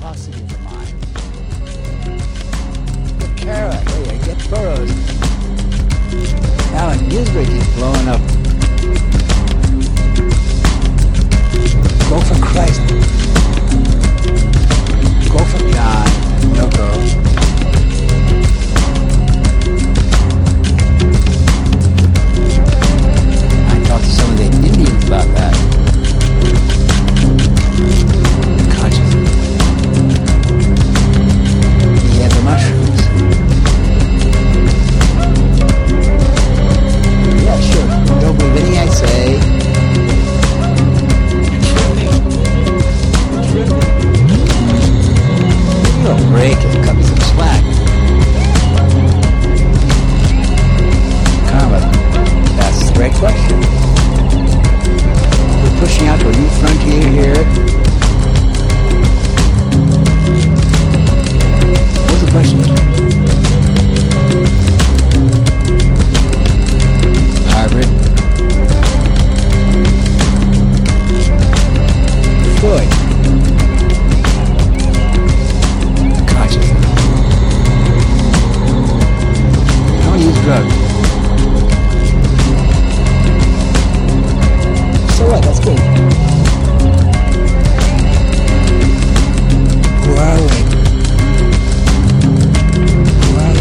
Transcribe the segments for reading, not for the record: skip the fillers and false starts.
possible demise. But Kara, hey, get Burroughs. Alan Gisbert is blowing up. Go for Christ. Go for John. No go. I talked to some of the Indians about that. Consciousness. Yeah, the mushrooms. Yeah, sure. Don't believe anything I say. You don't break it. Cut me some slack. Karma. That's the right question. We're pushing out to a new frontier here. What's the question? Harvard. Freud. Consciousness. Don't use drugs. So what? That's good. Who are we? Who are we?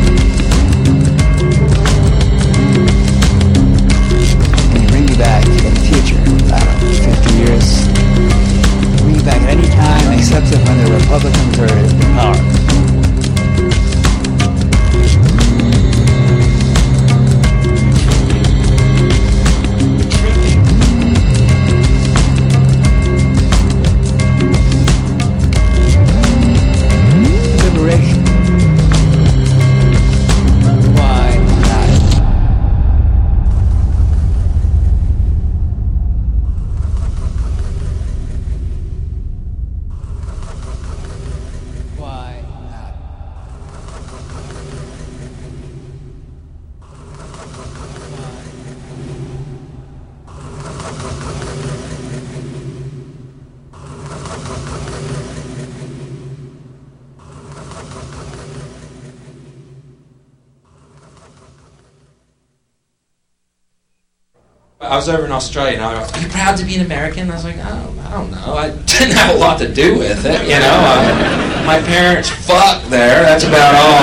When you bring me back in the future, I don't know, 50 years, bring me back at any time except when the Republicans are in power. Liberation. Why not? Why not? I was over in Australia, and I was like, "Are you proud to be an American?" I was like, "Oh, I don't know. I didn't have a lot to do with it, you know. My parents fucked there. That's about all.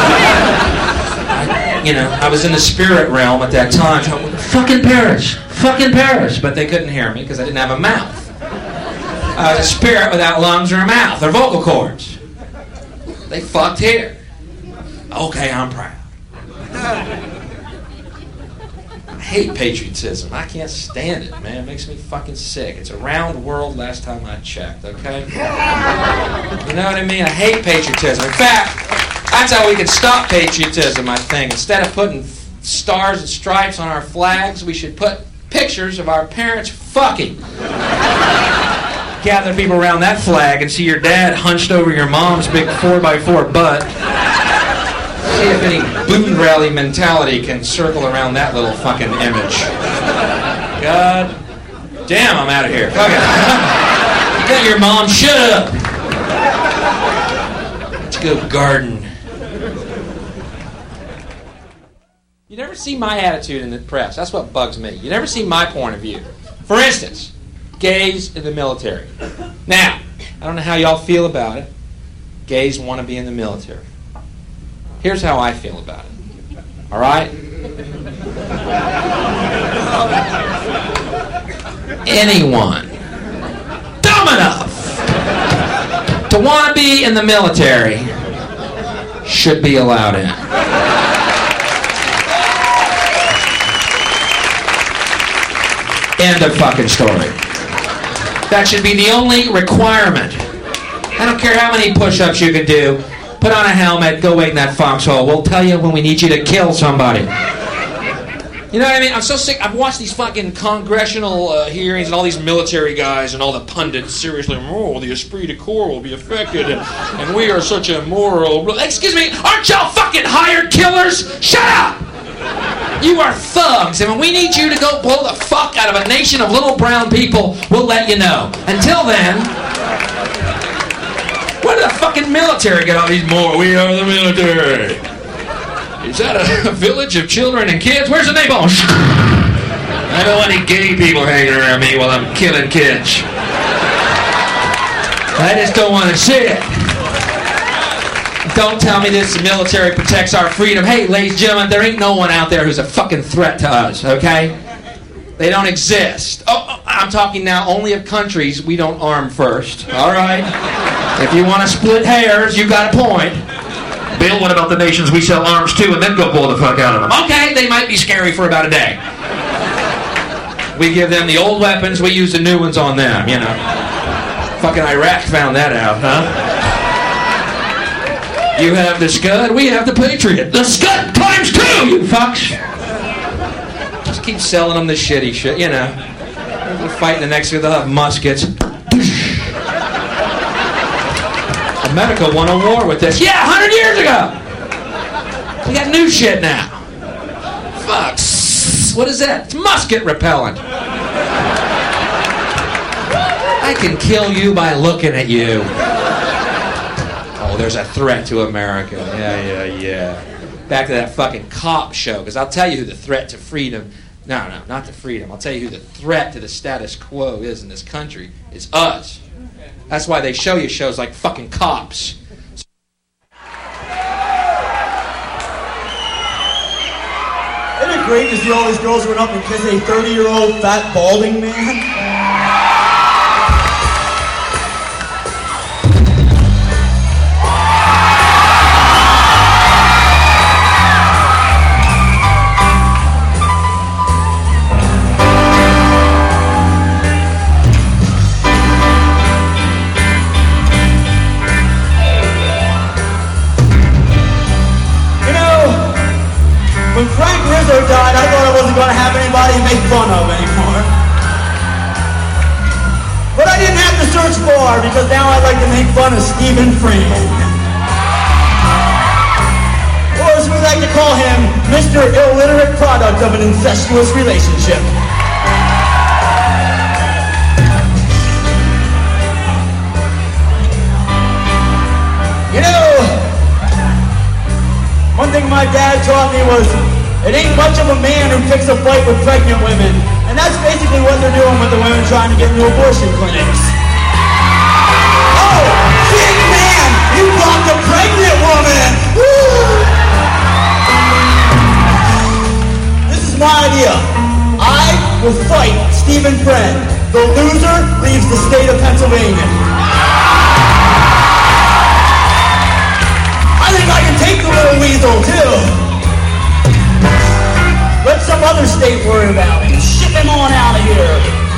I was in the spirit realm at that time. So, fucking Paris, but they couldn't hear me because I didn't have a mouth. I was a spirit without lungs or a mouth or vocal cords. They fucked here. Okay, I'm proud." I hate patriotism. I can't stand it, man. It makes me fucking sick. It's a round world last time I checked, okay? You know what I mean? I hate patriotism. In fact, that's how we can stop patriotism, I think. Instead of putting stars and stripes on our flags, we should put pictures of our parents fucking. Gather people around that flag and see your dad hunched over your mom's big 4x4 butt. See if any boon rally mentality can circle around that little fucking image. God damn, I'm out of here. Fuck it. Get your mom, shut up. Let's go garden. You never see my attitude in the press. That's what bugs me. You never see my point of view. For instance, gays in the military. Now, I don't know how y'all feel about it. Gays want to be in the military. Here's how I feel about it. All right? Anyone dumb enough to want to be in the military should be allowed in. End of fucking story. That should be the only requirement. I don't care how many push-ups you can do. Put on a helmet, go wait in that foxhole. We'll tell you when we need you to kill somebody. You know what I mean? I'm so sick. I've watched these fucking congressional hearings and all these military guys and all the pundits seriously, the esprit de corps will be affected and we are such a moral... Excuse me, aren't y'all fucking hired killers? Shut up! You are thugs, and when we need you to go blow the fuck out of a nation of little brown people, we'll let you know. Until then... fucking military get all these more? We are the military. Is that a village of children and kids? Where's the napalm? I don't want any gay people hanging around me while I'm killing kids. I just don't want to see it. Don't tell me this military protects our freedom. Hey, ladies and gentlemen, there ain't no one out there who's a fucking threat to us, okay? They don't exist. Oh, I'm talking now only of countries we don't arm first, all right? If you want to split hairs, you got a point. Bill, what about the nations we sell arms to and then go blow the fuck out of them? Okay, they might be scary for about a day. We give them the old weapons, we use the new ones on them, you know. Fucking Iraq found that out, huh? You have the Scud, we have the Patriot. The Scud times 2, you fucks! Just keep selling them the shitty shit, you know. They're fighting the next year, they'll have muskets. America won a war with this. Yeah, 100 years ago! We got new shit now. Fuck. What is that? It's musket repellent. I can kill you by looking at you. Oh, there's a threat to America. Yeah. Back to that fucking cop show, because I'll tell you who the threat to freedom... No, not to freedom. I'll tell you who the threat to the status quo is in this country. It's us. That's why they show you shows like fucking Cops. Isn't it great to see all these girls run up and kiss a 30-year-old fat balding man? When Frank Rizzo died, I thought I wasn't going to have anybody to make fun of anymore. But I didn't have to search far, because now I'd like to make fun of Stephen Freeman. Or as we like to call him, Mr. Illiterate Product of an Incestuous Relationship. You know, one thing my dad taught me was, it ain't much of a man who picks a fight with pregnant women. And that's basically what they're doing with the women trying to get into abortion clinics. Oh, big man, you blocked a pregnant woman! Woo! This is my idea. I will fight Stephen Friend. The loser leaves the state of Pennsylvania. I think I can take the little weasel, too. Let some other state worry about him. Ship him on out of here.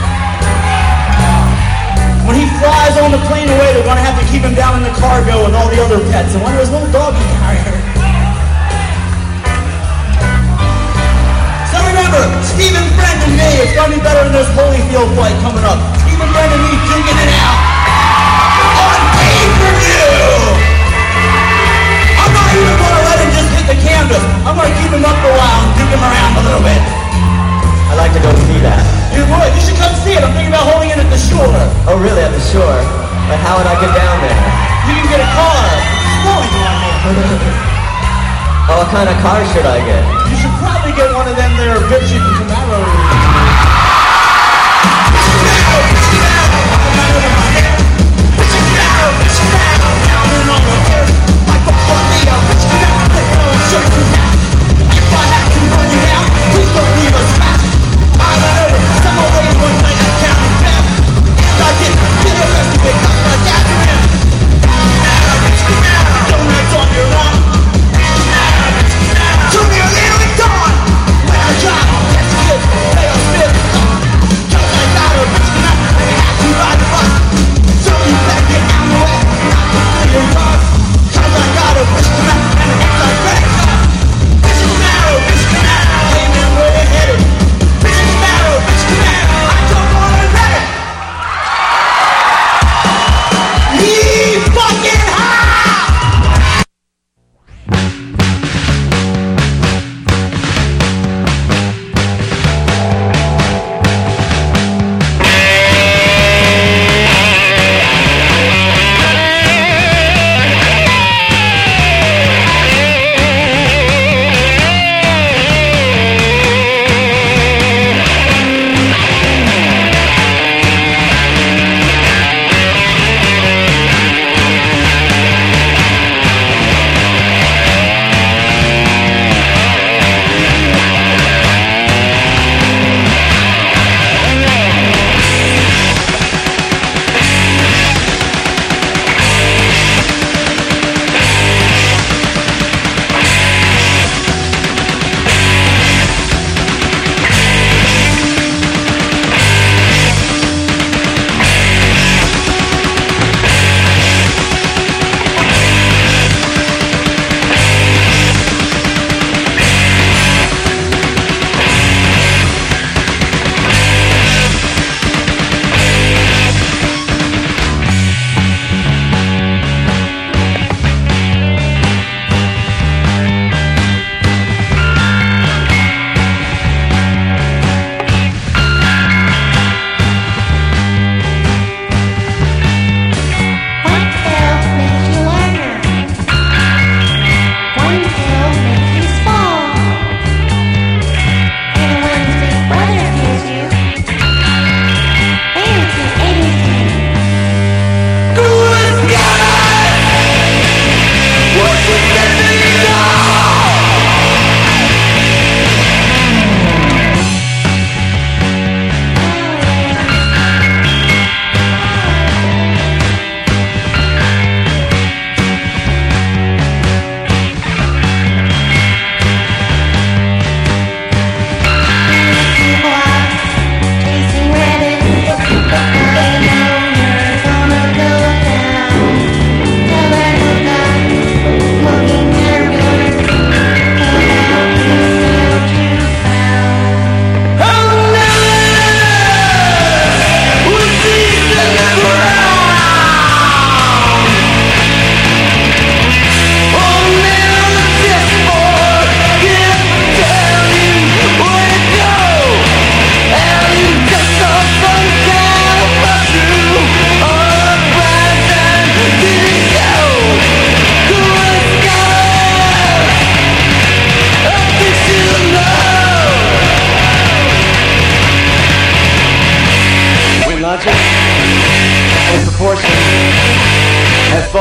When he flies on the plane away, they're going to have to keep him down in the cargo with all the other pets and one of his little doggy carrier. So remember, Stephen Friend and me, it's going to be better than this Holyfield fight coming up. Stephen Friend and me duking it out on pay-per-view. I'm not even going to let him just hit the canvas. I'm going to keep him up for a while and duke him around a little bit. I'd like to go see that. You would. You should come see it. I'm thinking about holding it at the shore. Oh, really? At the shore? But how would I get down there? You can get a car. It's snowing on me. Oh, what kind of car should I get? You should probably get one of them there bitchy Camaros. Donuts on your lawn.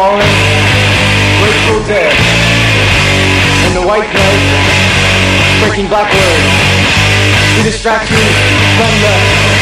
falling, Grateful Dead, and the white note, breaking black words, to distract you from the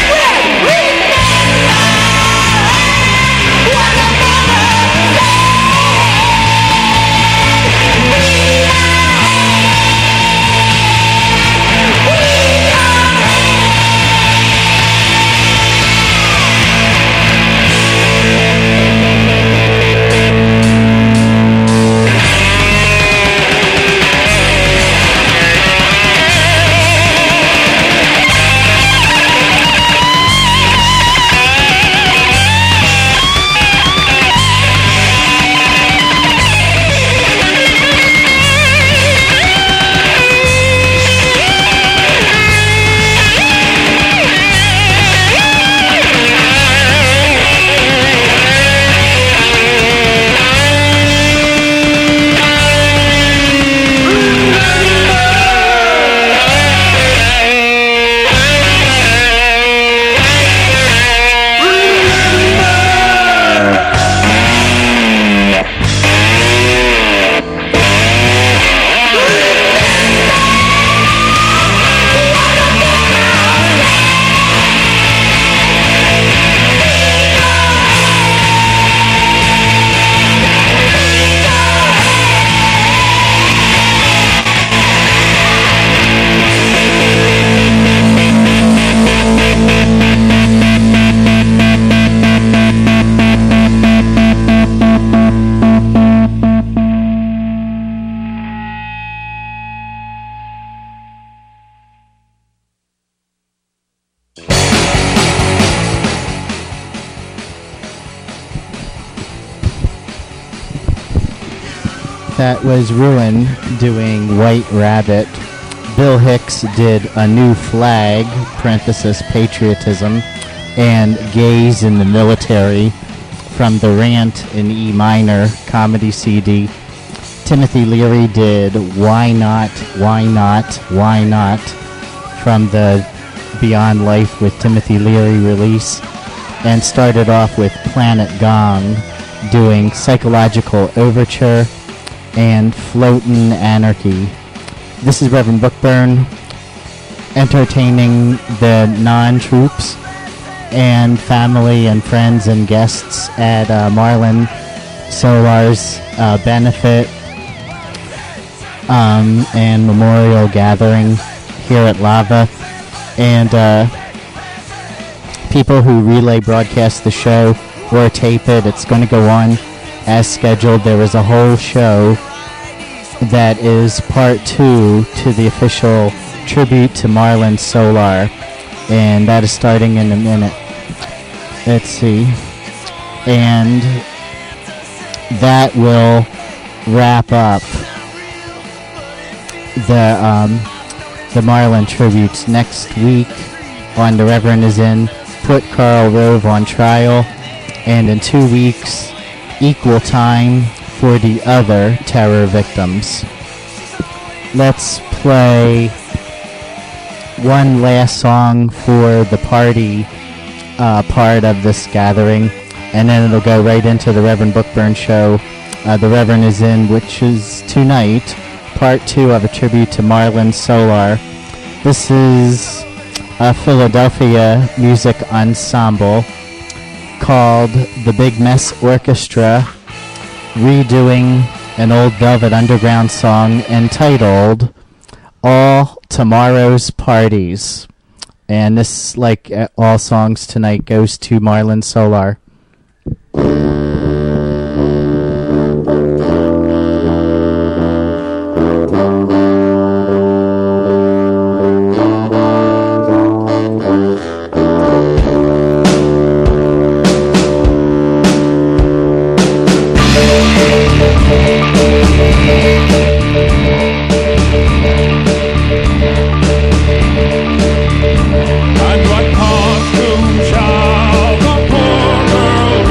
That was Ruin doing White Rabbit. Bill Hicks did A New Flag, parenthesis patriotism, and Gays in the Military from the Rant in E minor comedy CD. Timothy Leary did Why Not, Why Not, Why Not from the Beyond Life with Timothy Leary release, and started off with Planet Gong doing Psychological Overture and Floatin' Anarchy. This is Reverend Bookburn entertaining the non-troops and family and friends and guests at Marlin Solar's benefit and memorial gathering here at Lava. And people who relay broadcast the show or tape it, it's going to go on as scheduled. There is a whole show that is part 2 to the official tribute to Marlin Solar, and that is starting in a minute. Let's see. And that will wrap up the Marlin tributes. Next week on The Reverend Is In, put Karl Rove on trial, and in 2 weeks, equal time for the other terror victims. Let's play one last song for the party part of this gathering, and then it'll go right into the Reverend Bookburn show. The Reverend Is In, which is tonight, part 2 of a tribute to Marlin Solar. This is a Philadelphia music ensemble called the Big Mess Orchestra, redoing an old Velvet Underground song entitled All Tomorrow's Parties. And this, like all songs tonight, goes to Marlin Solar. And what costume shall the poor girl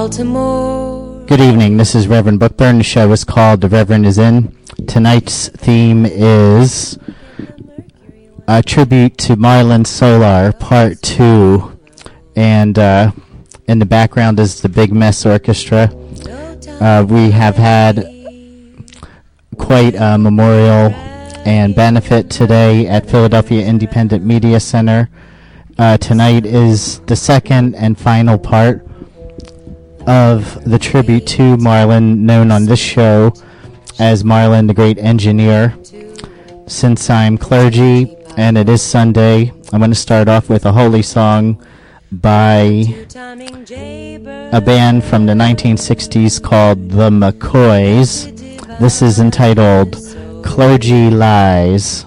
Baltimore. Good evening. This is Reverend Bookburn. The show is called The Reverend is In. Tonight's theme is a tribute to Marlon Solar, Part 2. And in the background is the Big Mess Orchestra. We have had quite a memorial and benefit today at Philadelphia Independent Media Center. Tonight is the second and final part of the tribute to Marlon, known on this show as Marlon the Great Engineer. Since I'm clergy and it is Sunday, I'm going to start off with a holy song by a band from the 1960s called the McCoys. This is entitled Clergy Lies.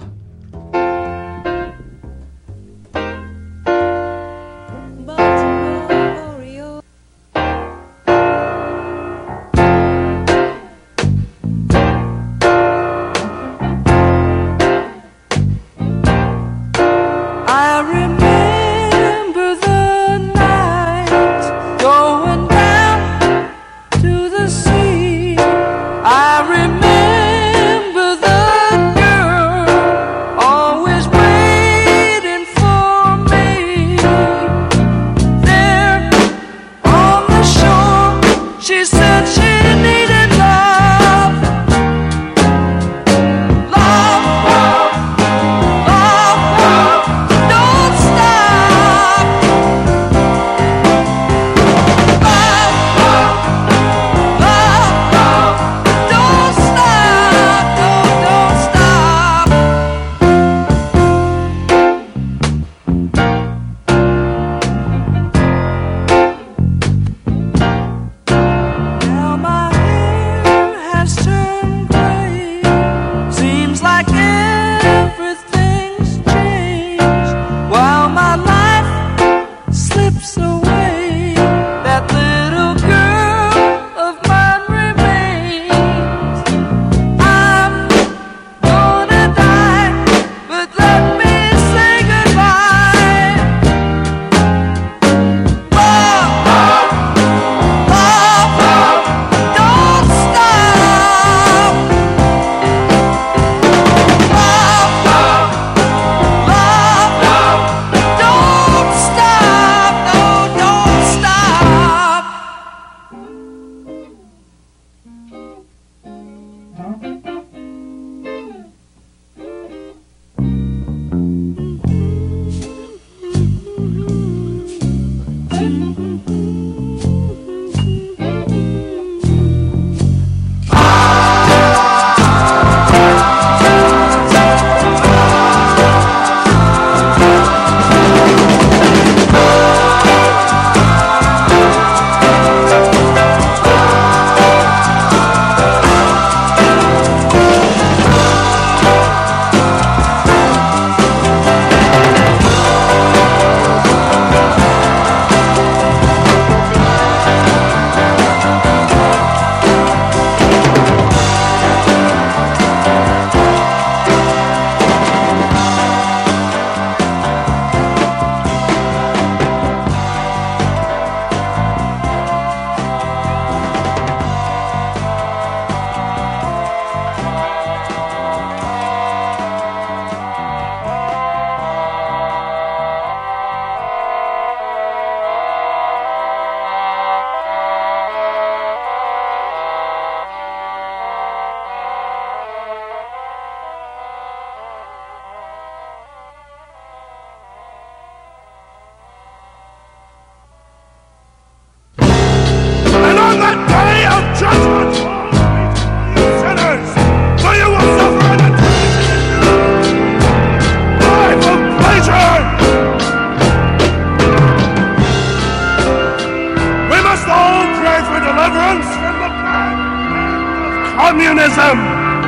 communism.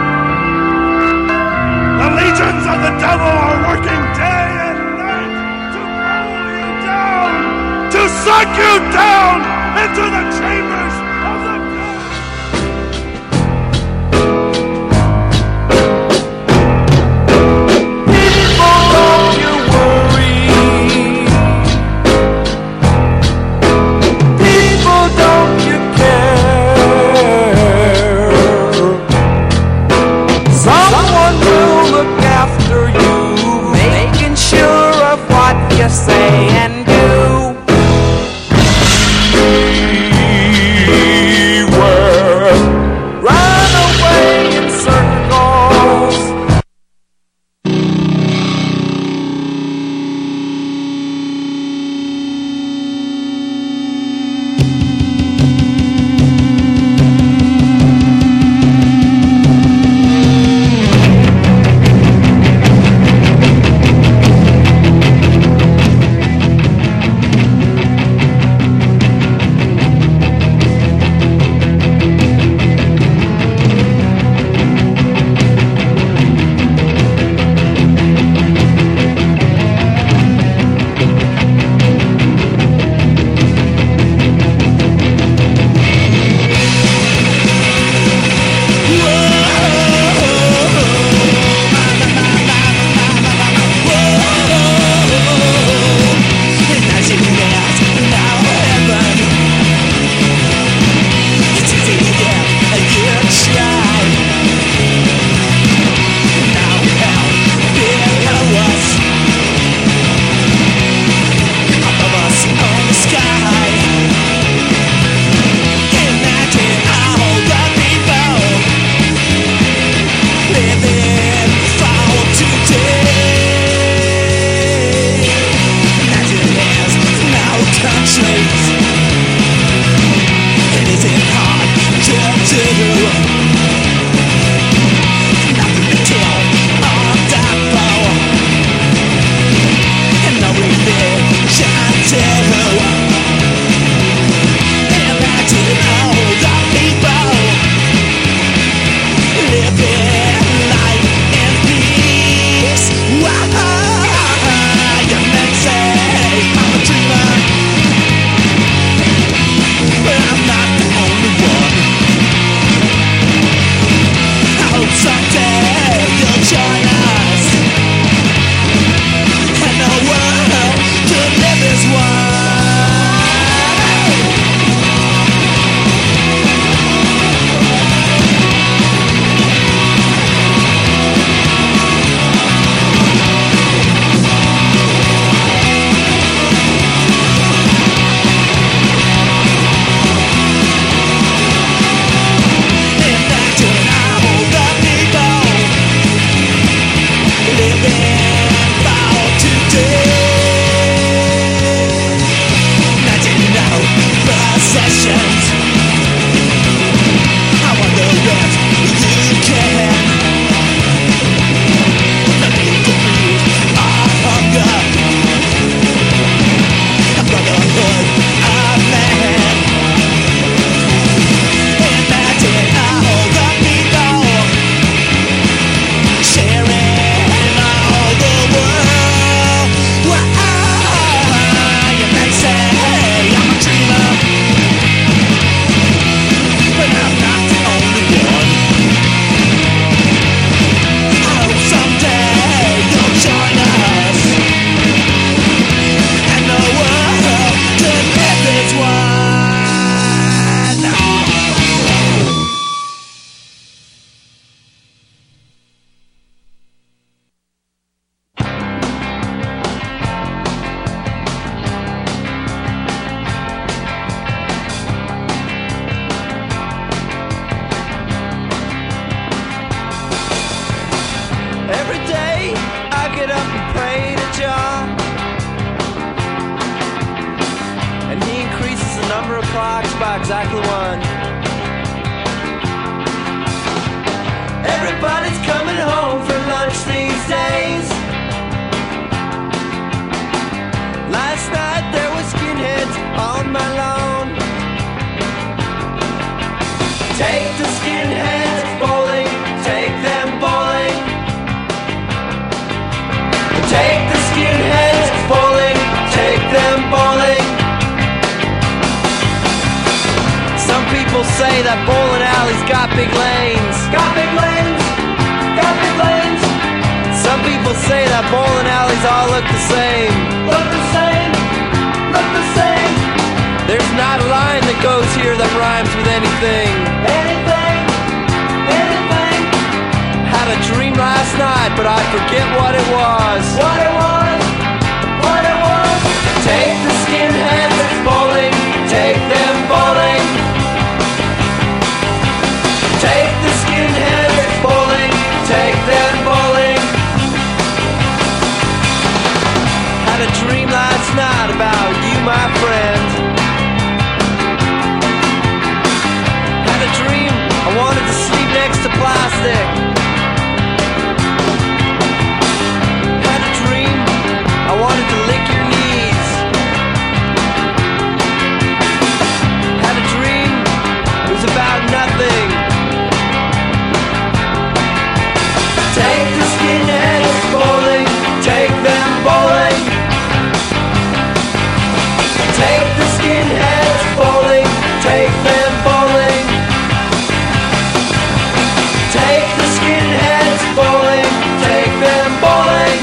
The legions of the devil are working day and night to pull you down, to suck you down into the chambers of the people. Don't you worry. People, don't clocks by exactly 1. Everybody's coming home for lunch these days. Last night there were skinheads on my lawn. Take the skinheads bowling, take them bowling. Take the skinheads bowling, take them bowling. Some people say that bowling alleys got big lanes. Got big lanes, got big lanes. Some people say that bowling alleys all look the same. Look the same, look the same. There's not a line that goes here that rhymes with anything. Anything, anything. Had a dream last night, but I forget what it was. What it was, what it was. Take the skinheads bowling, take them bowling. Take the skinheads bowling, take them bowling. Had a dream last night about you, my friend. Had a dream I wanted to sleep next to plastic. Had a dream I wanted to lick your knees. Had a dream it was about nothing. Take the skinheads bowling, take them bowling. Take the skinheads bowling, take them bowling. Take the skinheads bowling, take them bowling.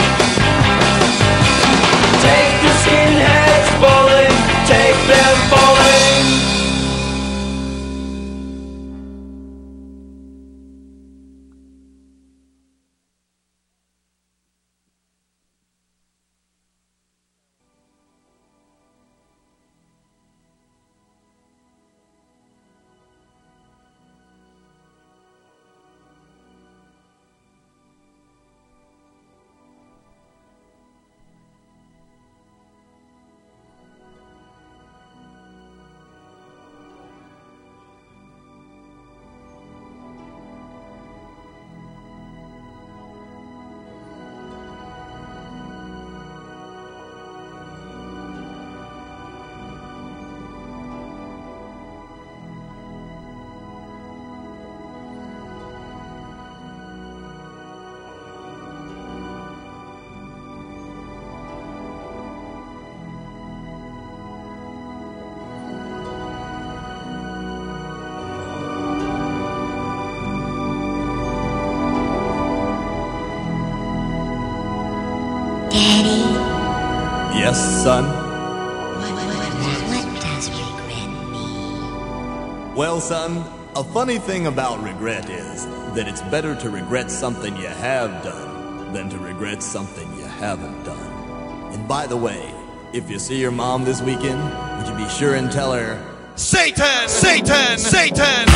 Take the skinheads bowling, take them bowling. Yes, son? What does regret mean? Well, son, a funny thing about regret is that it's better to regret something you have done than to regret something you haven't done. And by the way, if you see your mom this weekend, would you be sure and tell her, Satan! Satan! Satan!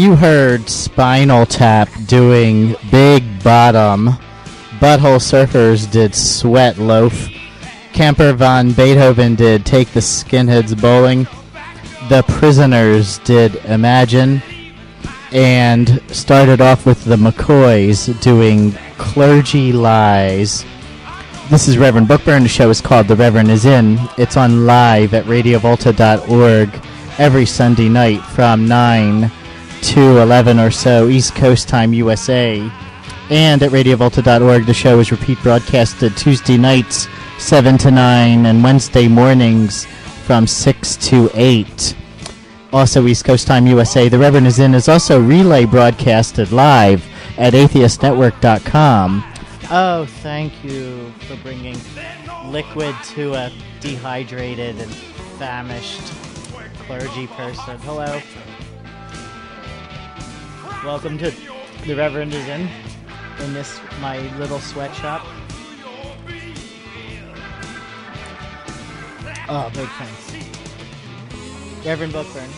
You heard Spinal Tap doing Big Bottom. Butthole Surfers did Sweat Loaf. Camper Von Beethoven did Take the Skinheads Bowling. The Prisoners did Imagine. And started off with the McCoys doing Clergy Lies. This is Reverend Bookburn. The show is called The Reverend Is In. It's on live at radiovolta.org every Sunday night from 9 to 11 or so East Coast time USA. And at radiovolta.org the show is repeat broadcasted Tuesday nights 7 to 9 and Wednesday mornings from 6 to 8. Also East Coast time USA. The Reverend Is In is also relay broadcasted live at atheistnetwork.com. Oh, thank you for bringing liquid to a dehydrated and famished clergy person. Hello. Welcome to The Reverend Is In this, my little sweatshop. Oh, big thanks. Reverend Bookburn.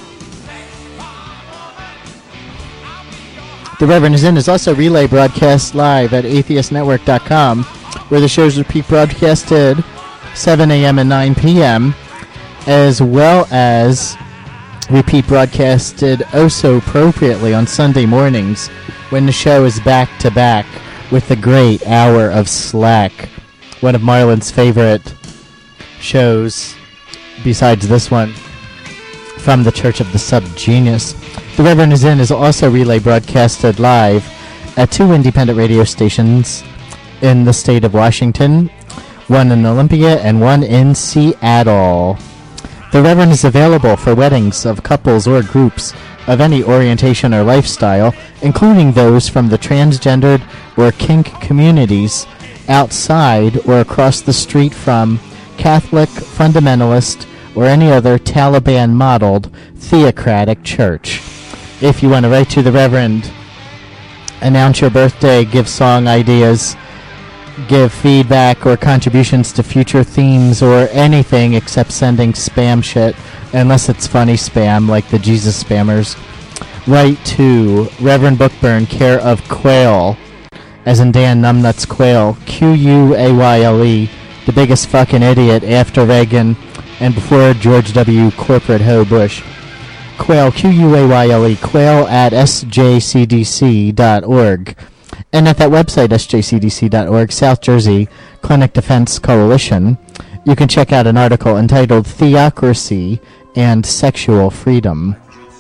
The Reverend Is In is also relay broadcast live at atheistnetwork.com, where the show's repeat broadcasted 7 a.m. and 9 p.m., as well as repeat broadcasted oh so appropriately on Sunday mornings when the show is back-to-back with the great Hour of Slack, one of Marlon's favorite shows besides this one, from the Church of the Subgenius. The Reverend Is In is also relay broadcasted live at 2 independent radio stations in the state of Washington, one in Olympia and one in Seattle. The Reverend is available for weddings of couples or groups of any orientation or lifestyle, including those from the transgendered or kink communities outside or across the street from Catholic, fundamentalist, or any other Taliban-modeled theocratic church. If you want to write to the Reverend, announce your birthday, give song ideas, give feedback or contributions to future themes or anything except sending spam shit, unless it's funny spam like the Jesus spammers, write to Reverend Bookburn, care of Quayle, as in Dan Numbnuts Quayle, Quayle, the biggest fucking idiot after Reagan and before George W. Corporate Ho Bush. Quayle, Quayle, Quayle at sjcdc.org. And at that website, sjcdc.org, South Jersey Clinic Defense Coalition, you can check out an article entitled Theocracy and Sexual Freedom.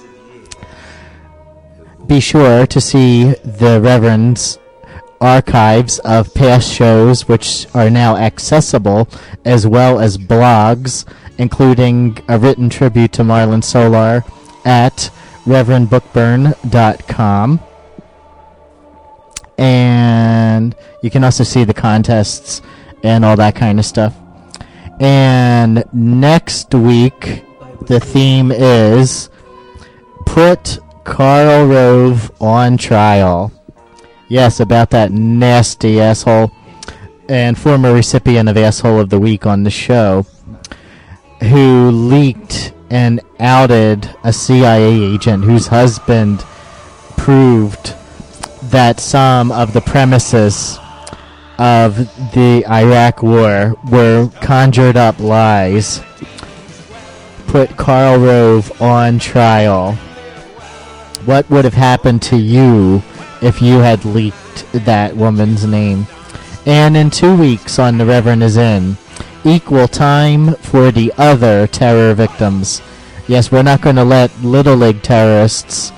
Be sure to see the Reverend's archives of past shows, which are now accessible, as well as blogs, including a written tribute to Marlon Solar at reverendbookburn.com. And you can also see the contests and all that kind of stuff. And next week, the theme is Put Karl Rove on Trial. Yes, about that nasty asshole and former recipient of Asshole of the Week on the show, who leaked and outed a CIA agent whose husband proved that some of the premises of the Iraq War were conjured up lies. Put Karl Rove on trial. What would have happened to you if you had leaked that woman's name? And in 2 weeks on The Reverend Is In, equal time for the other terror victims. Yes, we're not going to let Little League terrorists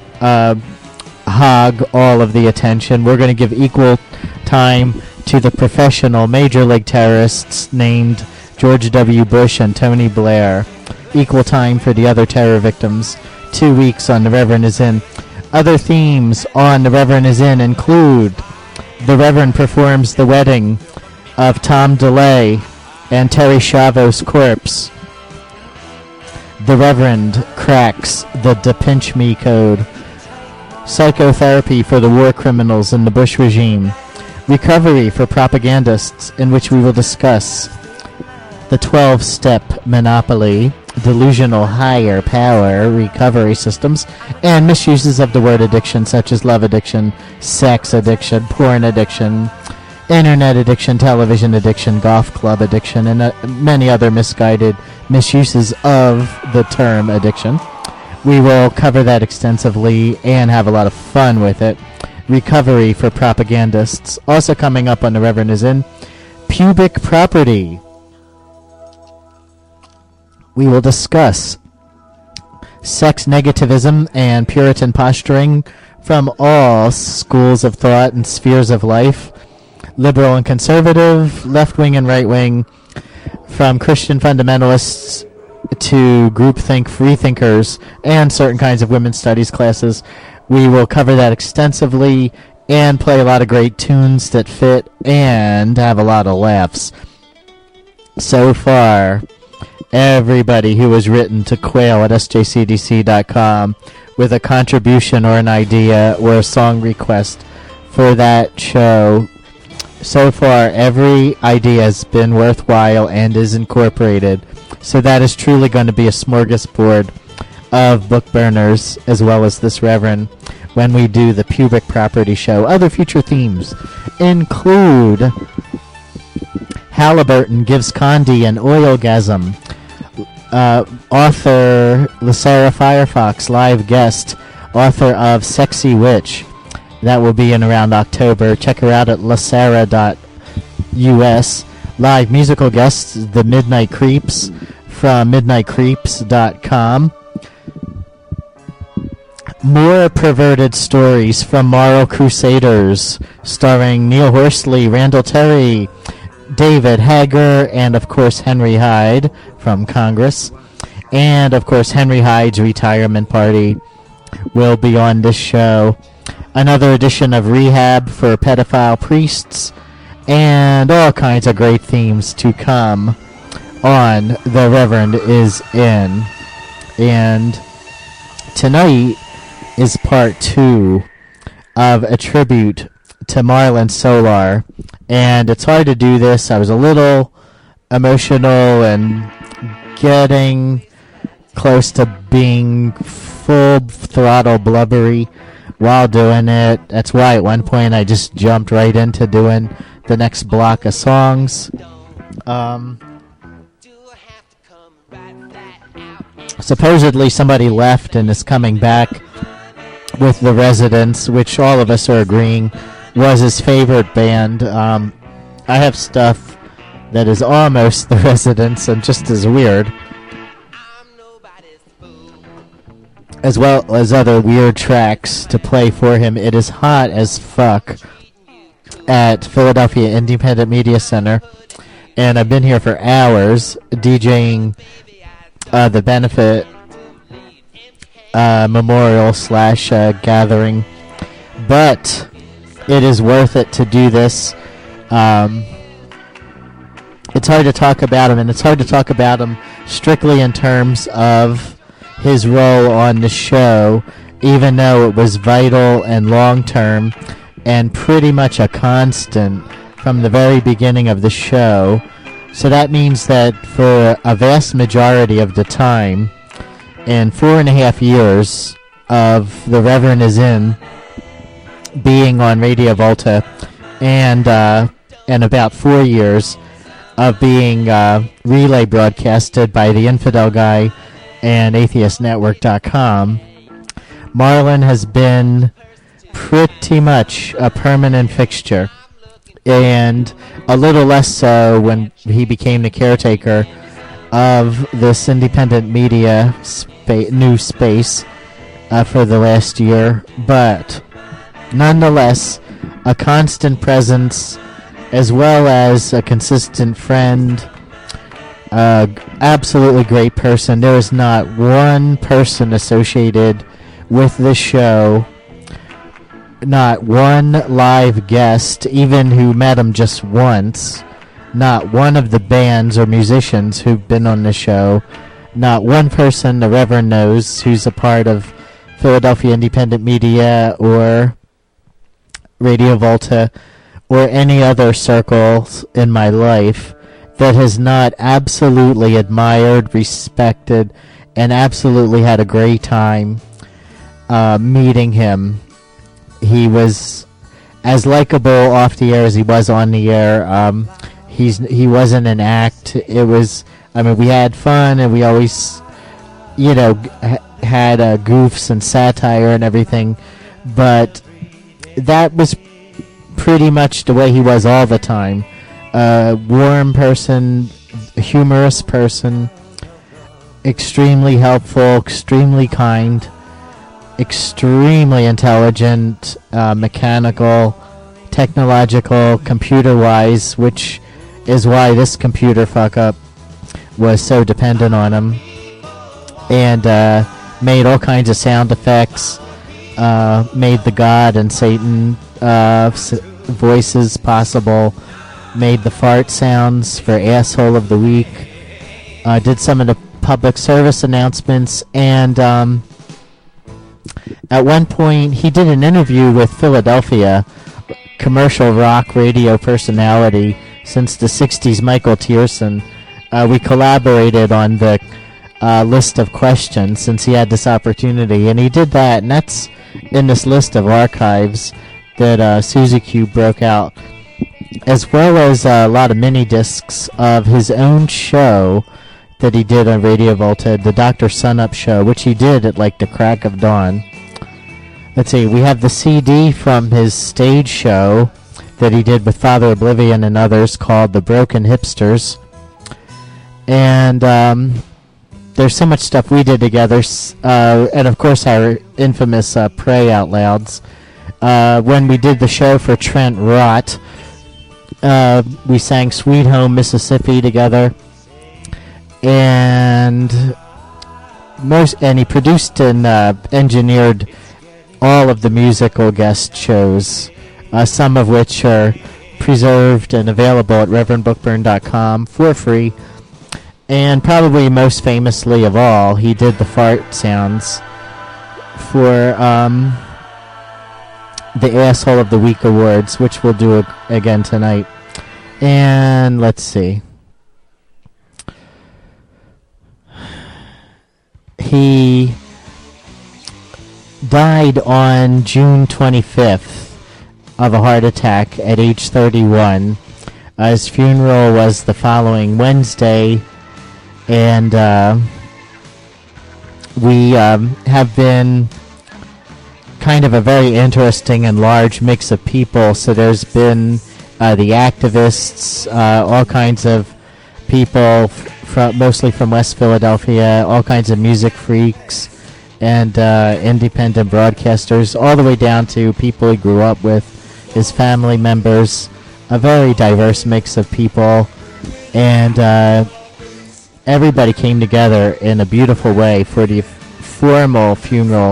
hog all of the attention. We're going to give equal time to the professional Major League terrorists named George W. Bush and Tony Blair. Equal time for the other terror victims. 2 weeks on The Reverend Is In. Other themes on The Reverend Is In include the Reverend performs the wedding of Tom DeLay and Terry Schiavo's corpse. The Reverend cracks the DePinch Me code. Psychotherapy for the war criminals in the Bush regime. Recovery for propagandists, in which we will discuss the 12-step monopoly, delusional higher power recovery systems, and misuses of the word addiction, such as love addiction, sex addiction, porn addiction, internet addiction, television addiction, golf club addiction, and many other misguided misuses of the term addiction. We will cover that extensively and have a lot of fun with it. Recovery for propagandists. Also coming up on The Reverend is in pubic property. We will discuss sex negativism and Puritan posturing from all schools of thought and spheres of life. Liberal and conservative, left-wing and right-wing, from Christian fundamentalists to groupthink freethinkers and certain kinds of women's studies classes. We will cover that extensively and play a lot of great tunes that fit and have a lot of laughs. So far, everybody who has written to Quail at sjcdc.com with a contribution or an idea or a song request for that show, so far every idea has been worthwhile and is incorporated. So that is truly going to be a smorgasbord of book burners as well as this Reverend when we do the pubic property show. Other future themes include Halliburton gives Condi an oilgasm. Author Lasara Firefox, live guest, author of Sexy Witch. That will be in around October. Check her out at lasara.us. Live musical guests, The Midnight Creeps from midnightcreeps.com. More perverted stories from Moral Crusaders, starring Neil Horsley, Randall Terry, David Hager, and of course Henry Hyde from Congress. And of course Henry Hyde's retirement party will be on this show. Another edition of Rehab for pedophile priests, and all kinds of great themes to come on The Reverend is in. And tonight is part 2 of a tribute to Marlon Solar. And it's hard to do this. I was a little emotional and getting close to being full throttle blubbery while doing it. That's why at one point I just jumped right into doing the next block of songs. Supposedly somebody left and is coming back with The Residents, which all of us are agreeing was his favorite band. I have stuff that is almost The Residents and just as weird, as well as other weird tracks to play for him. It is hot as fuck at Philadelphia Independent Media Center, and I've been here for hours DJing the benefit memorial / gathering, but it is worth it to do this. It's hard to talk about him, and it's hard to talk about him strictly in terms of his role on the show, even though it was vital and long-term and pretty much a constant from the very beginning of the show. So that means that for a vast majority of the time, in 4.5 years of The Reverend is in being on Radio Volta, and about 4 years of being relay broadcasted by the Infidel Guy and AtheistNetwork.com, Marlon has been pretty much a permanent fixture, and a little less so when he became the caretaker of this independent media new space for the last year, but nonetheless a constant presence as well as a consistent friend, absolutely great person. There is not one person associated with this show, not one live guest, even who met him just once, not one of the bands or musicians who've been on the show, not one person the Reverend knows who's a part of Philadelphia Independent Media or Radio Volta or any other circles in my life. that has not absolutely admired, respected, and absolutely had a great time meeting him. He was as likable off the air as he was on the air. He wasn't an act. It was, I mean, we had fun, and we always, had goofs and satire and everything, but that was pretty much the way he was all the time. Warm person, humorous person, extremely helpful, extremely kind, extremely intelligent, mechanical, technological, computer-wise, which is why this computer fuck-up was so dependent on him. And made all kinds of sound effects, made the God and Satan voices possible, made the fart sounds for Asshole of the Week, did some of the public service announcements, and at one point he did an interview with Philadelphia, commercial rock radio personality since the 60s, Michael Tierson. We collaborated on the list of questions since he had this opportunity, and he did that, and that's in this list of archives that Suzy Q broke out, as well as a lot of mini discs of his own show that he did on Radio Volta, the Dr. Sunup show, which he did at like the crack of dawn. Let's see, we have the CD from his stage show that he did with Father Oblivion and others called The Broken Hipsters. And there's so much stuff we did together, and of course our infamous Pray Out Louds. When we did the show for Trent Rott, we sang Sweet Home Mississippi together, and he produced and engineered all of the musical guest shows, some of which are preserved and available at reverendbookburn.com for free. And probably most famously of all, he did the fart sounds for the Asshole of the Week Awards, which we'll do again tonight. And let's see. He died on June 25th of a heart attack at age 31. His funeral was the following Wednesday. And we have been kind of a very interesting and large mix of people. So there's been the activists, all kinds of people, mostly from West Philadelphia, all kinds of music freaks, and independent broadcasters, all the way down to people he grew up with, his family members, a very diverse mix of people. And everybody came together in a beautiful way for the formal funeral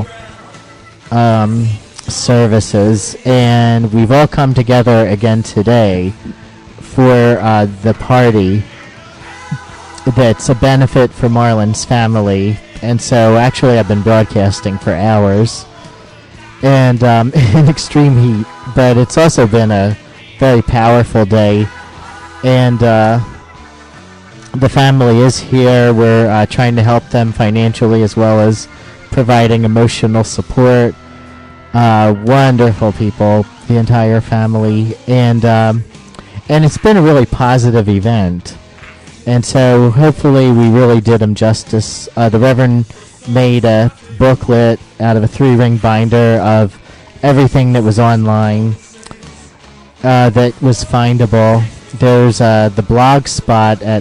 services, and we've all come together again today for the party that's a benefit for Marlon's family. And so actually I've been broadcasting for hours and in extreme heat, but it's also been a very powerful day, and the family is here. We're trying to help them financially as well as providing emotional support. Wonderful people, the entire family, and it's been a really positive event. And so hopefully we really did him justice. The Reverend made a booklet out of a 3-ring binder of everything that was online that was findable. There's the blog spot at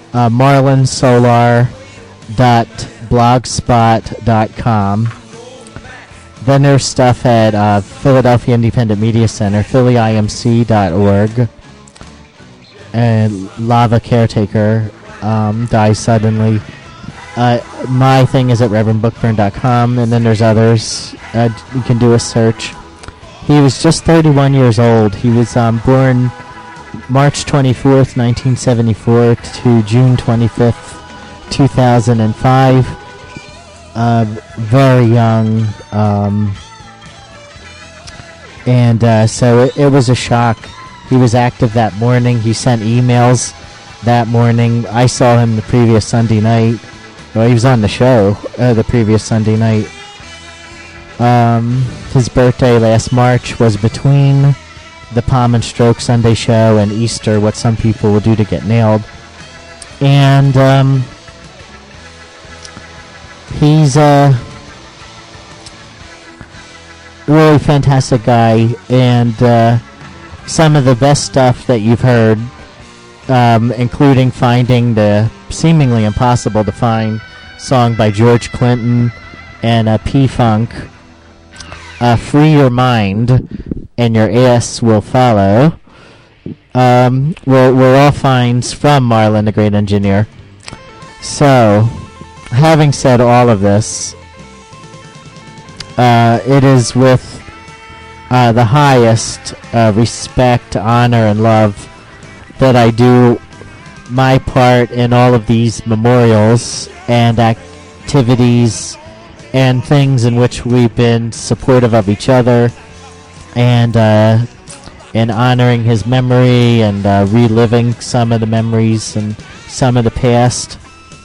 marlonsolar.blogspot.com. Then there's stuff at Philadelphia Independent Media Center, phillyimc.org. And Lava Caretaker dies suddenly. My thing is at reverendbookburn.com, and then there's others. You can do a search. He was just 31 years old. He was born March 24th, 1974 to June 25th, 2005. Very young. And so it was a shock. He was active that morning. He sent emails that morning. I saw him the previous Sunday night. Well, he was on the show the previous Sunday night. His birthday last March was between the Palm and Stroke Sunday show and Easter, what some people will do to get nailed. And he's a really fantastic guy, and some of the best stuff that you've heard, including finding the seemingly impossible to find song by George Clinton and P-Funk, Free Your Mind and Your Ass Will Follow, were all finds from Marlon the Great Engineer. So, having said all of this, it is with the highest respect, honor, and love that I do my part in all of these memorials and activities and things in which we've been supportive of each other, and in honoring his memory and reliving some of the memories and some of the past.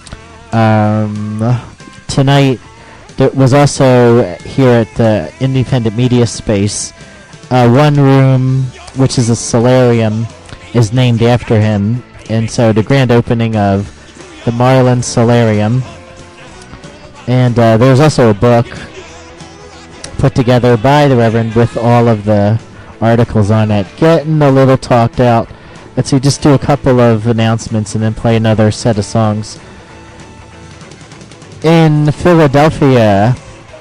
Tonight there was also here at the Independent Media Space one room, which is a solarium, is named after him, and so the grand opening of the Marlon Solarium. And there's also a book put together by the Reverend with all of the articles on it. Getting a little talked out. Let's see, just do a couple of announcements and then play another set of songs. In Philadelphia,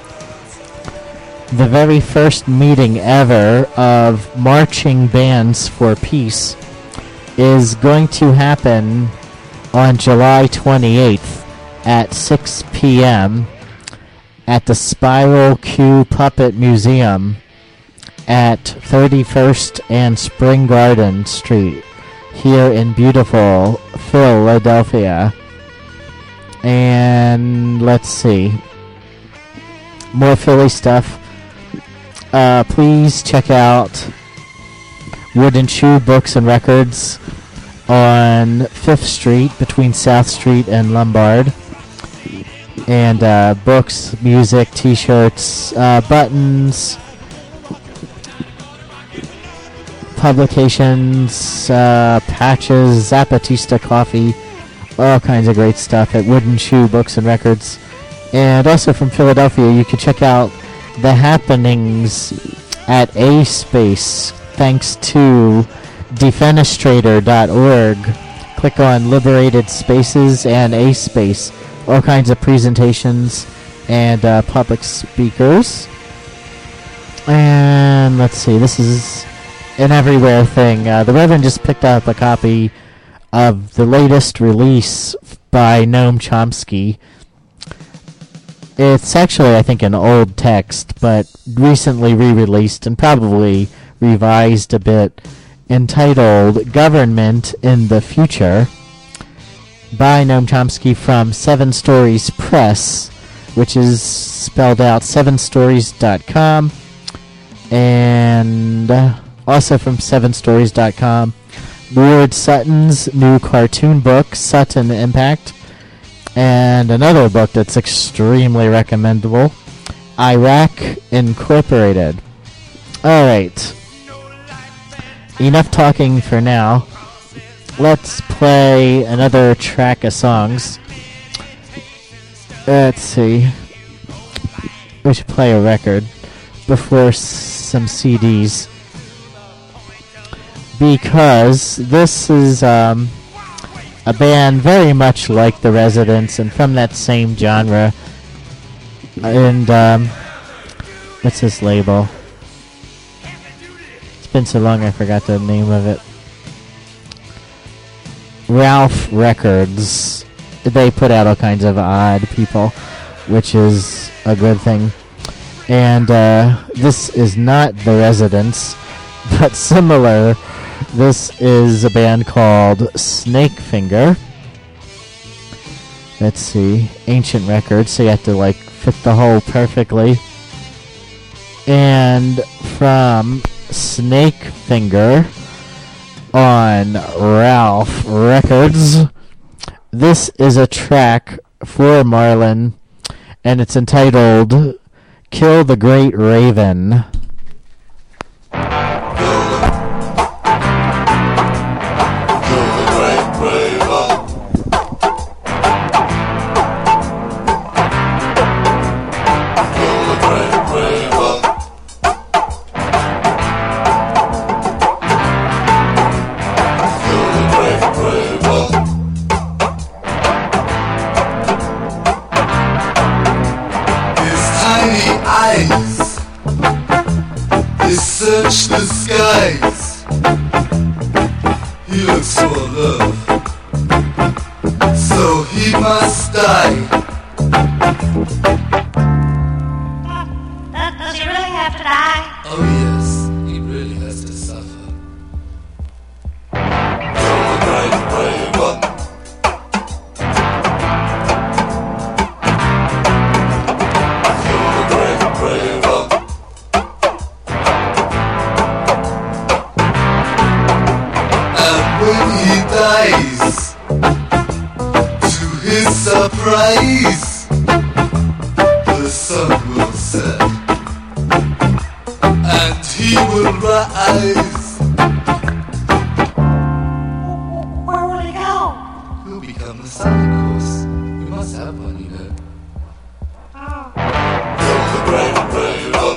the very first meeting ever of Marching Bands for Peace is going to happen on July 28th at 6 p.m. at the Spiral Q Puppet Museum at 31st and Spring Garden Street here in beautiful Philadelphia. And let's see, more Philly stuff. Please check out Wooden Shoe Books and Records on 5th Street between South Street and Lombard. And books, music, t-shirts, buttons, publications, patches, Zapatista coffee, all kinds of great stuff at Wooden Shoe Books and Records. And also from Philadelphia, you can check out the happenings at A Space, thanks to defenestrator.org. Click on Liberated Spaces and A Space. All kinds of presentations and public speakers. And let's see, this is an everywhere thing. The Reverend just picked up a copy of the latest release by Noam Chomsky. It's actually, I think, an old text, but recently re-released and probably revised a bit, entitled Government in the Future, by Noam Chomsky from Seven Stories Press, which is spelled out sevenstories.com, and also from sevenstories.com, Ward Sutton's new cartoon book, Sutton Impact, and another book that's extremely recommendable, Iraq Incorporated. Alright, enough talking for now. Let's play another track of songs. Let's see. We should play a record before some CDs, because this is a band very much like The Residents and from that same genre. And what's this label? It's been so long I forgot the name of it. Ralph Records. They put out all kinds of odd people, which is a good thing. And this is not The Residents, but similar. This is a band called Snakefinger. Let's see, Ancient Records, so you have to like fit the hole perfectly. And from Snakefinger, on Ralph Records. This is a track for Marlon, and it's entitled Kill the Great Raven. Search the skies. He looks for love, so he must die. Does he really have to die? Oh yes, he really has to suffer. Kill the great raven. Kill the great raven. When he dies, to his surprise, the sun will set, and he will rise. Where will he go? He'll become the Santa Claus. We must have one, you know. Kill the great raven.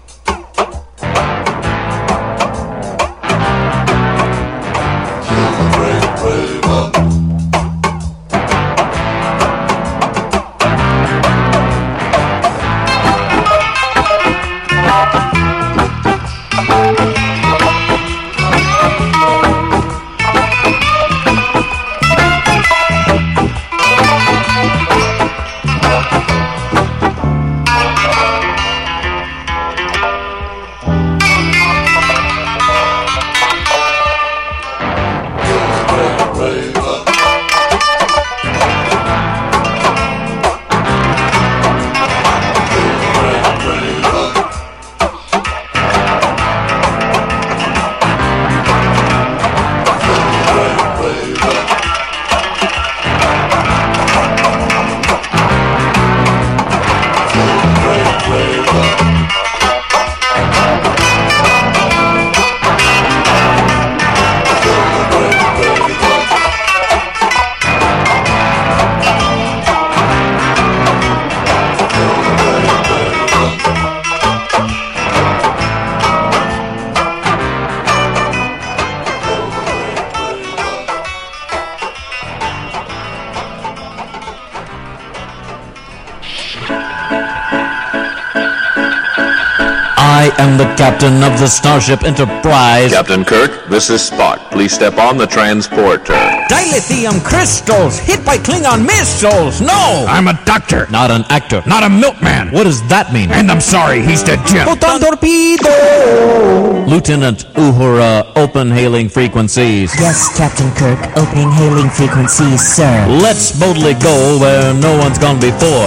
I am the captain of the Starship Enterprise. Captain Kirk, this is Spock. Please step on the transporter. Dilithium crystals hit by Klingon missiles. No! I'm a doctor. Not an actor. Not a milkman. What does that mean? And I'm sorry, he's dead, Jim. Photon torpedo! Lieutenant Uhura, open hailing frequencies. Yes, Captain Kirk, opening hailing frequencies, sir. Let's boldly go where no one's gone before.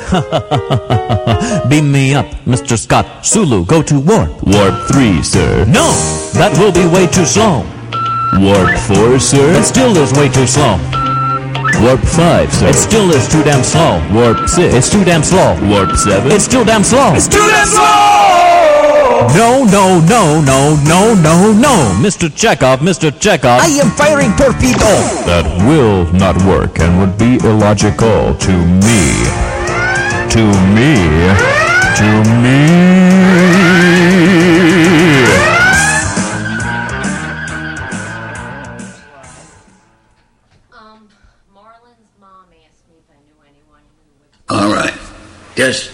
Beam me up, Mr. Scott. Sulu, go to warp. Warp 3, sir. No! That will be way too slow. Warp 4, sir. It still is way too slow. Warp 5, sir. It still is too damn slow. Warp 6. It's too damn slow. Warp 7. It's too damn slow. It's too damn slow! No, no, no, no, no, no, no. Mr. Chekhov, Mr. Chekhov. I am firing torpedo. That will not work and would be illogical to me. To me. To me. Marlon's mom asked me if I knew anyone who would... All right. Just...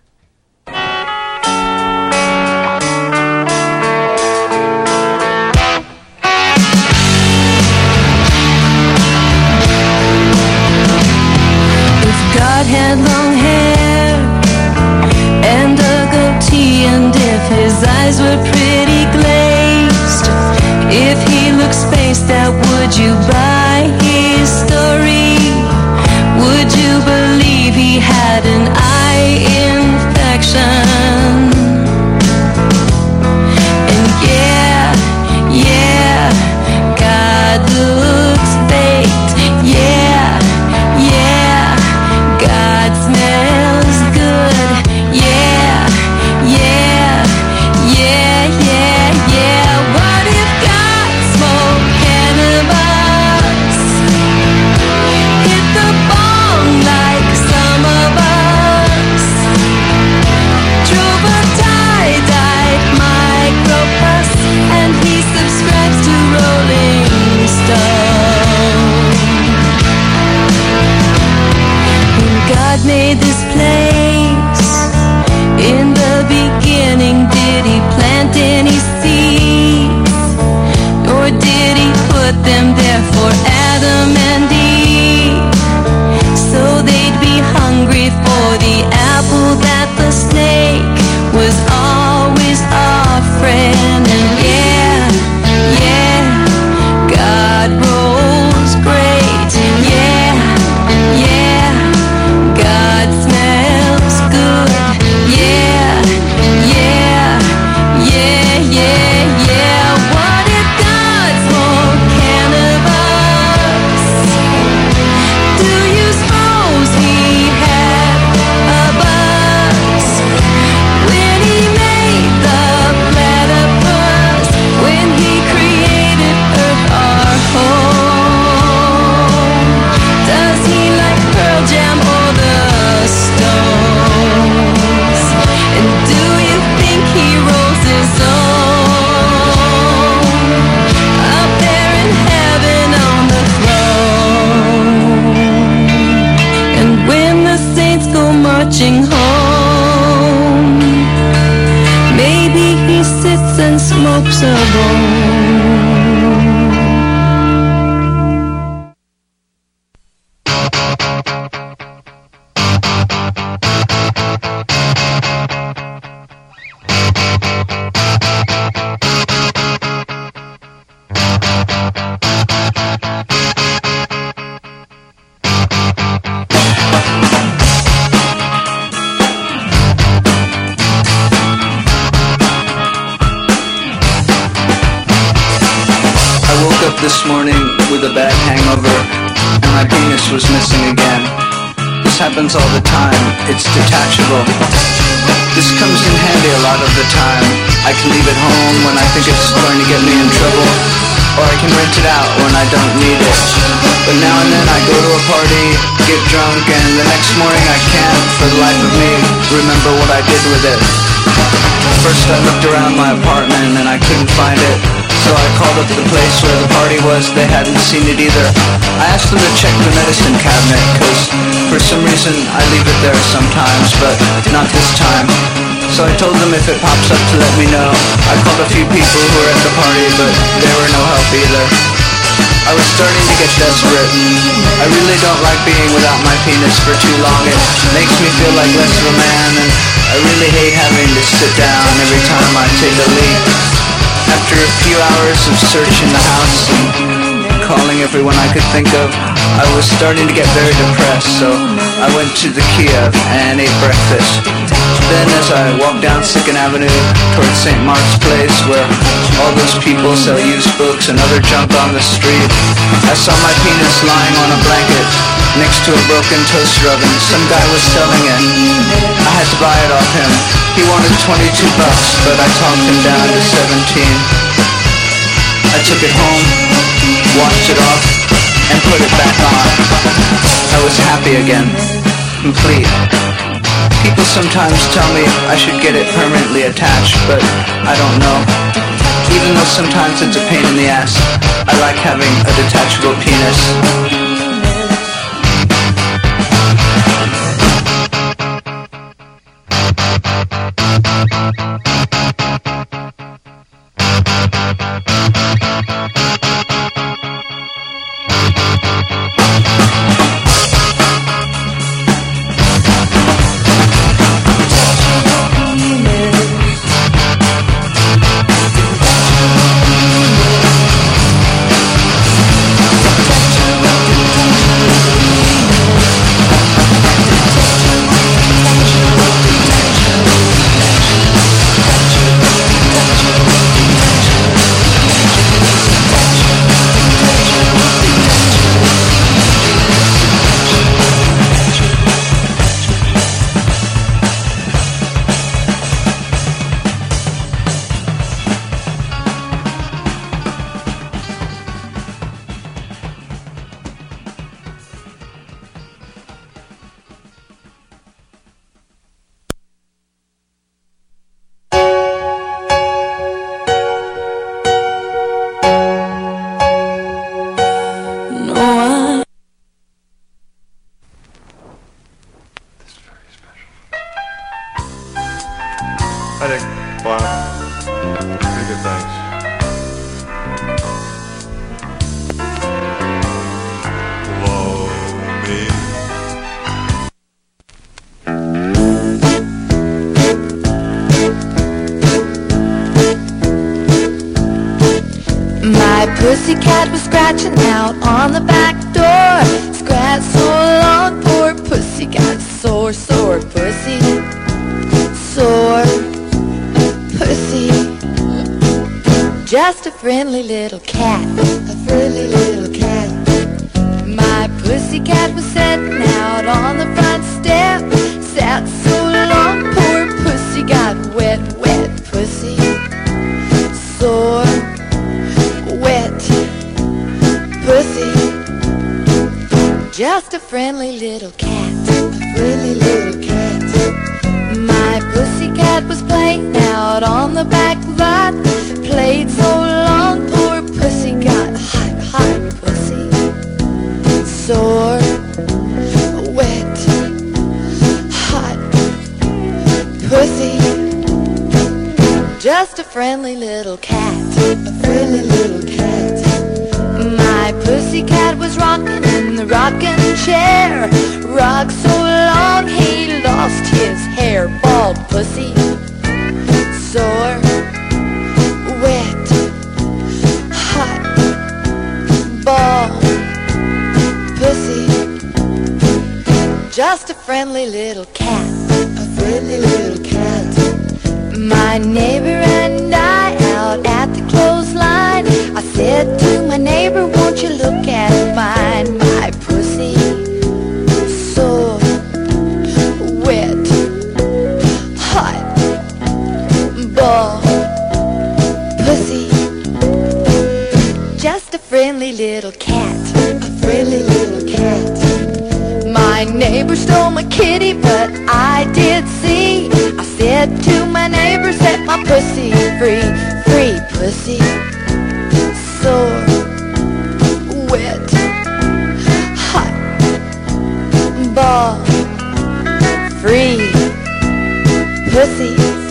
God had long hair and a goatee, and if his eyes were pretty glazed, if he looked spaced out, would you buy his story? Would you believe he had an eye infection? And yeah, and smokes a bone. This morning with a bad hangover, and my penis was missing again. This happens all the time, it's detachable. This comes in handy a lot of the time. I can leave it home when I think it's going to get me in trouble, or I can rent it out when I don't need it. But now and then I go to a party, get drunk, and the next morning I can't, for the life of me, remember what I did with it. First I looked around my apartment and I couldn't find it. So I called up the place where the party was, they hadn't seen it either. I asked them to check the medicine cabinet, cause for some reason I leave it there sometimes, but not this time. So I told them if it pops up to let me know. I called a few people who were at the party, but they were no help either. I was starting to get desperate. I really don't like being without my penis for too long. It makes me feel like less of a man, and I really hate having to sit down every time I take a leak. After a few hours of searching the house and calling everyone I could think of, I was starting to get very depressed, so I went to the Kiev and ate breakfast. Then as I walked down 2nd Avenue towards St. Mark's Place, where all those people sell used books and other junk on the street, I saw my penis lying on a blanket next to a broken toaster oven. Some guy was selling it. I had to buy it off him. He wanted $22, but I talked him down to 17. I took it home, washed it off, and put it back on. I was happy again, complete. People sometimes tell me I should get it permanently attached, but I don't know. Even though sometimes it's a pain in the ass, I like having a detachable penis. I think, wow, pretty good, thanks. Blow me. My pussycat was scratching out on the back door. Scratch so long, poor pussy got sore, sore pussy. Sore pussy. Just a friendly little cat, a friendly little cat. My pussycat was sitting out on the front step. Sat so long, poor pussy got wet, wet pussy. Sore wet pussy. Just a friendly little cat, a friendly little cat. My pussycat was playing out on the back lot. Played so long, poor pussy got hot, hot pussy. Sore wet hot pussy. Just a friendly little little cat, a friendly little cat. My pussycat was rocking in the rocking chair, rocked so long he lost his hair. Bald pussy, sore, wet, hot, bald pussy. Just a friendly little cat, a friendly little cat. My neighbor and I out at the clothesline, I said to my neighbor, won't you look at mine? My pussy, so wet, hot, bald pussy. Just a friendly little cat, a friendly little cat. My neighbor stole my kitty, but I did see. I said to my neighbor, set my pussy free. Free pussy, sore, wet, hot, bald, free pussy.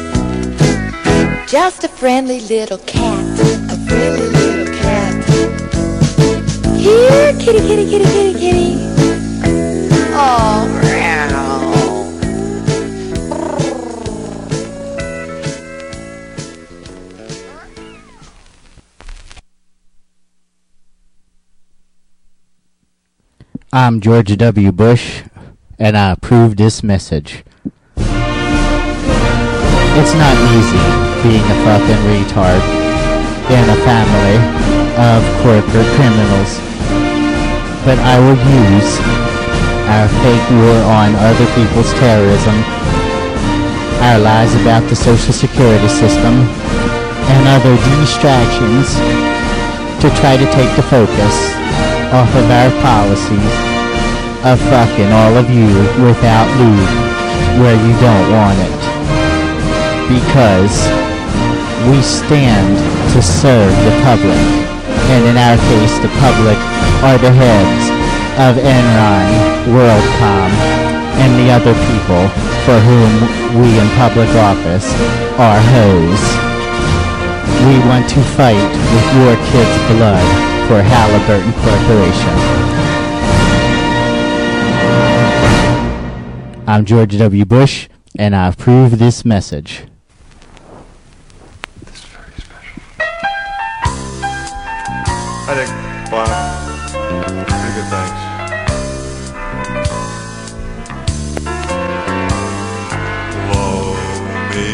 Just a friendly little cat, a friendly little cat. Here, kitty, kitty, kitty, kitty, kitty. Oh, meow. I'm George W. Bush, and I approve this message. It's not easy being a fucking retard in a family of corporate criminals, but I will use our fake war on other people's terrorism, our lies about the Social Security system, and other distractions to try to take the focus off of our policies of fucking all of you without lube where you don't want it. Because we stand to serve the public, and in our case the public are the heads of Enron, WorldCom, and the other people for whom we in public office are hoes. We want to fight with your kids' blood for Halliburton Corporation. I'm George W. Bush, and I approve this message. This is very special. I think, wow. Pretty good, thanks. Blow me.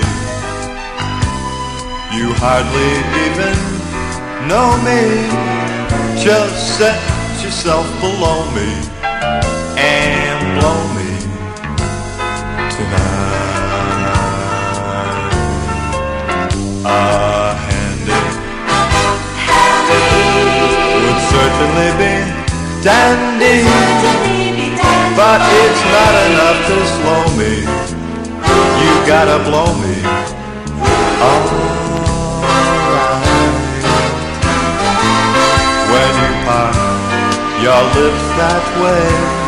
You hardly even know me. Just set yourself below me and blow me tonight. A handy would certainly be dandy, but it's not enough to slow me. You gotta blow me alright. When you part your lips that way,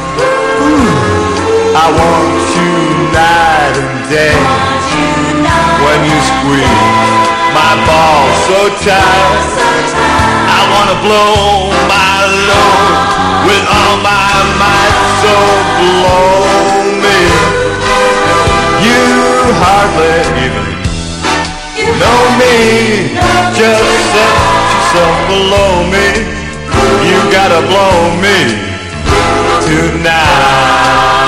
I want you night and day. When you squeeze my balls so tight, I wanna blow my load with all my might. So blow me. You hardly even know me. Just set yourself below me. You gotta blow me tonight.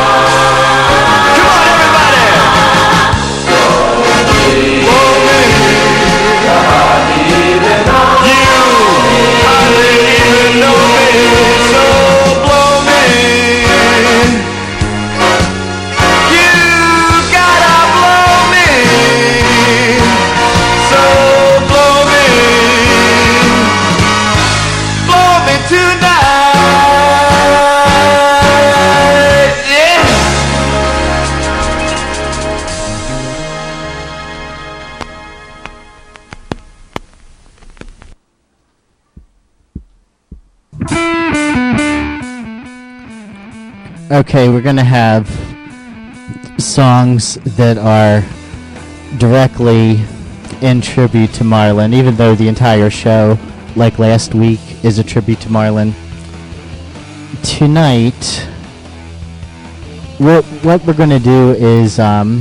Okay, we're going to have songs that are directly in tribute to Marlon, even though the entire show, like last week, is a tribute to Marlon. Tonight, what we're going to do is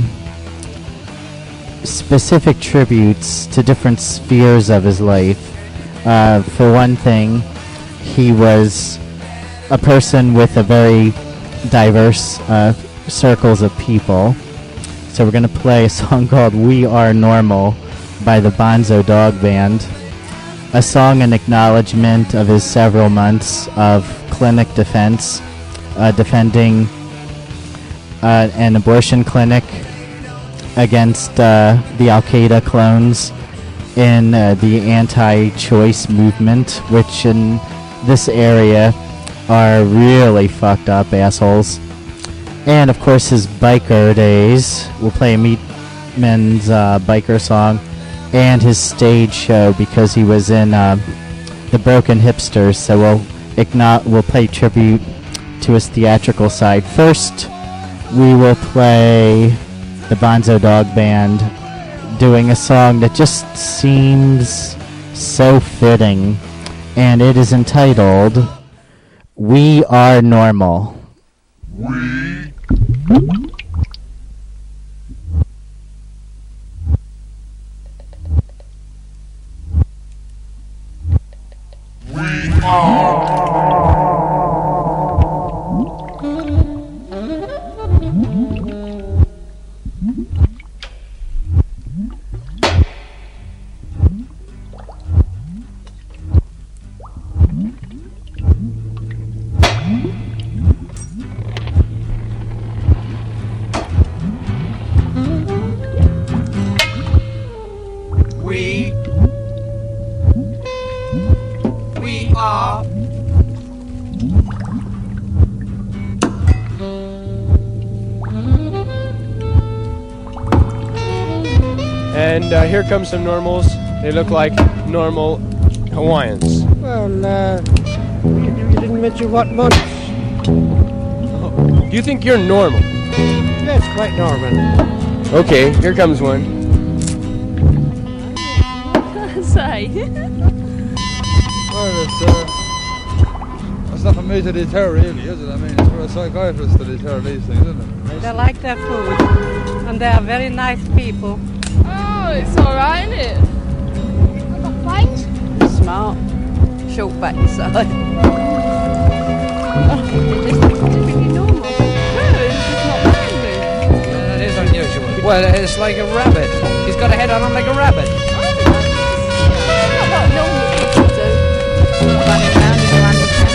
specific tributes to different spheres of his life. For one thing, he was a person with a very diverse circles of people. So we're going to play a song called We Are Normal by the Bonzo Dog Band, a song in acknowledgement of his several months of clinic defense, defending an abortion clinic against the Al-Qaeda clones in the anti-choice movement, which in this area are really fucked up assholes. And of course his biker days. We'll play a Meat Men's biker song, and his stage show because he was in the Broken Hipsters. So we'll pay tribute to his theatrical side. First, we will play the Bonzo Dog Band doing a song that just seems so fitting, and it is entitled We Are Normal. And here come some normals. They look like normal Hawaiians. Well, you didn't mention what month. Do you think you're normal? That's quite normal. Okay, here comes one. Say. Well, it's not for me to deter, really, is it? I mean, it's for a psychiatrist to deter these things, isn't it? They like their food, and they are very nice people. Oh, it's alright, isn't it? I've got brains. Smart. Short back inside. They're just typically normal. No, it's just not friendly. That is unusual. Well, it's like a rabbit. He's got a head on him like a rabbit. Not what normal people do. Running around in your underpants.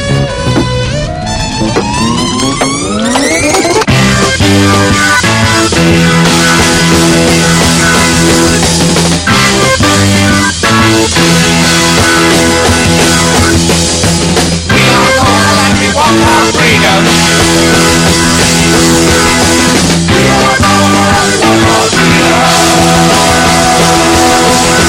We are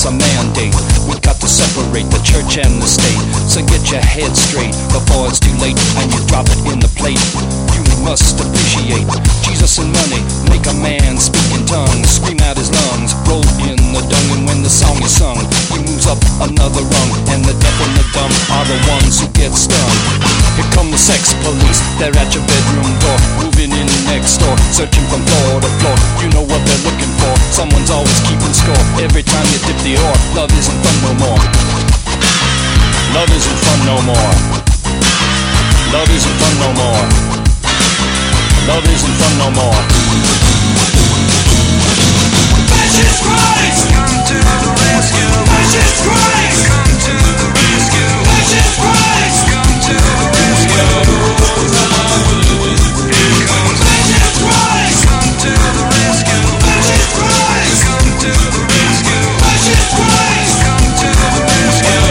us a mandate. We got to separate the church and the state. So get your head straight before it's too late and you drop it in the plate. You must appreciate Jesus and money. Make a man speak in tongues, scream out his lungs, roll in the dung, and when the song is sung, he moves up another rung, and the deaf and the dumb are the ones who get stung. Here come the sex police, they're at your bedroom door, moving in next door, searching from floor to floor. You know what they're looking for, someone's always keeping score. Every time you dip the oar, love isn't fun no more. Love isn't fun no more. Love isn't fun no more. Love isn't fun no more. Jesus Christ, come to the rescue. Jesus Christ, come to the rescue. Jesus Christ, come to the rescue. Here comes Jesus Christ, come to the rescue. Jesus Christ, come to the rescue. Jesus Christ, come to the rescue.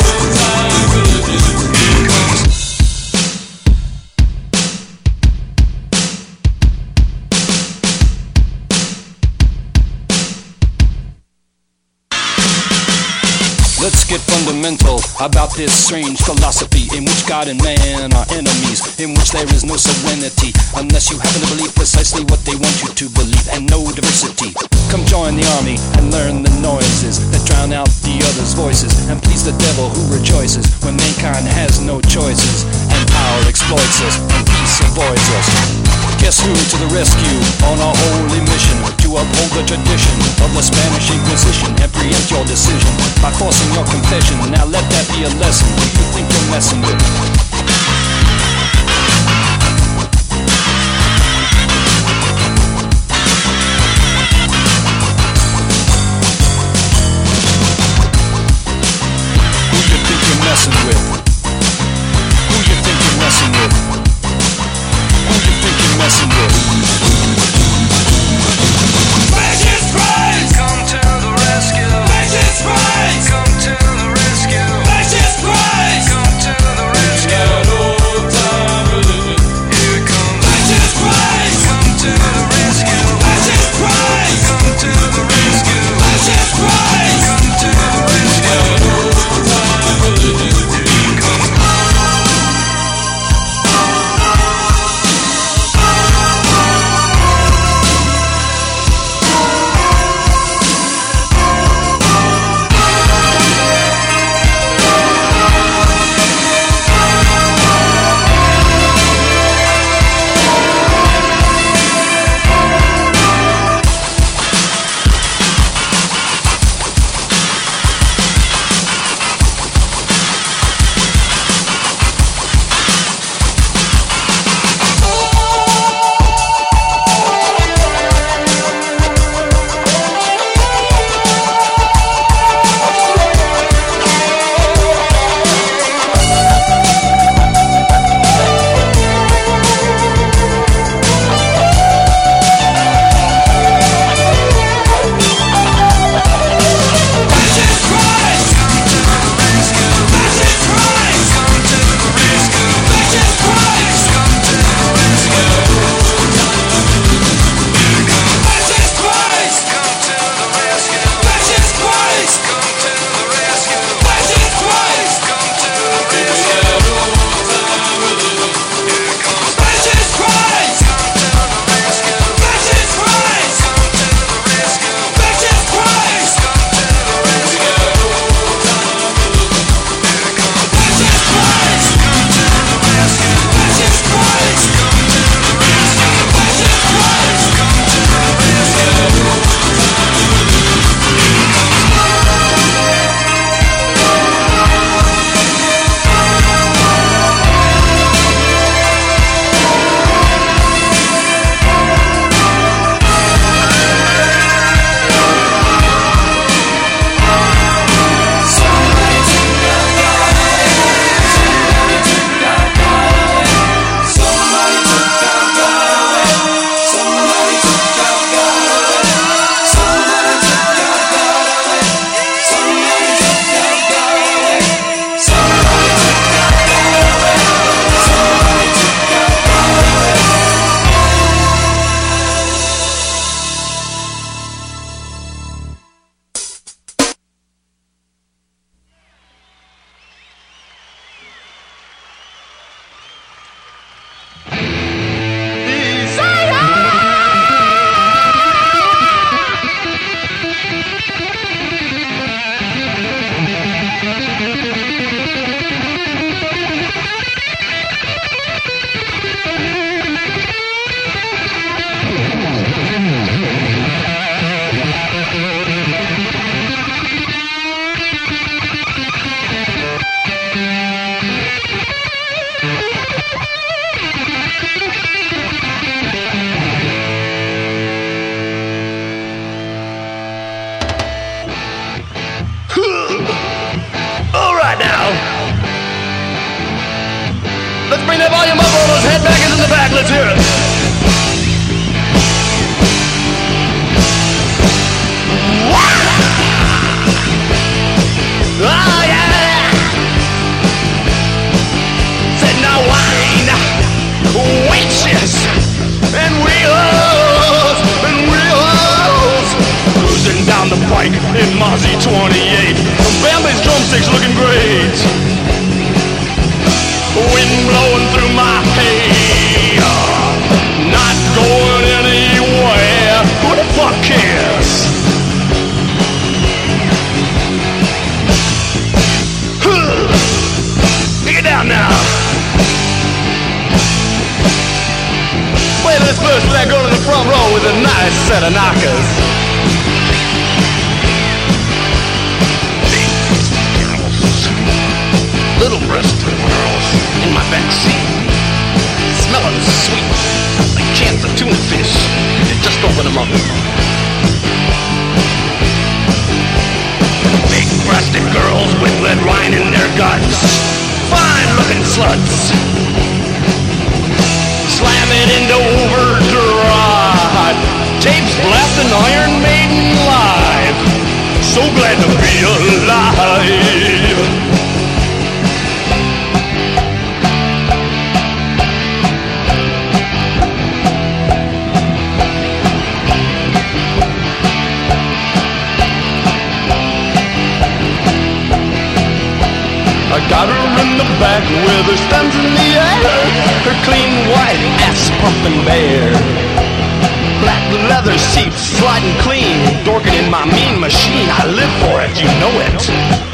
Here comes. Let's get fundamental about this strange philosophy in which God and man are enemies, in which there is no serenity unless you happen to believe precisely what they want you to believe, and no diversity. Come join the army and learn the noises that drown out the other's voices, and please the devil who rejoices when mankind has no choices, and power exploits us and peace avoids us. Guess who to the rescue on our holy mission to uphold the tradition of the Spanish Inquisition and preempt your decision by forcing your confession. Now let that be a lesson. Who you think you're messing with? Who you think you're messing with? Who you think you're messing with? Who you think you're messing with? Jesus Christ, come to the rescue. Jesus Christ, come to the rescue. Jesus Christ, come to the rescue. bring that volume up, roll those headbangers in the back. Let's hear it. Oh, yeah. Said now wine, wenches, and wheels, cruising down the pike in Mozzie 28. Bambi's drumsticks looking great. Wind blowing through my hair, not going anywhere. Who the fuck cares? Get down now. Play this first before I go to the front row with a nice set of knockers. Little breasted girls in my back seat, smelling sweet like cans of tuna fish. Just open them up. Big breasted girls with lead wine in their guts, fine looking sluts. Slam it into overdrive. Tapes blasting Iron Maiden live. So glad to be alive. I got her in the back with her stems in the air, her clean white ass pumping bare. Black leather seats sliding clean, dorking in my mean machine. I live for it, you know it.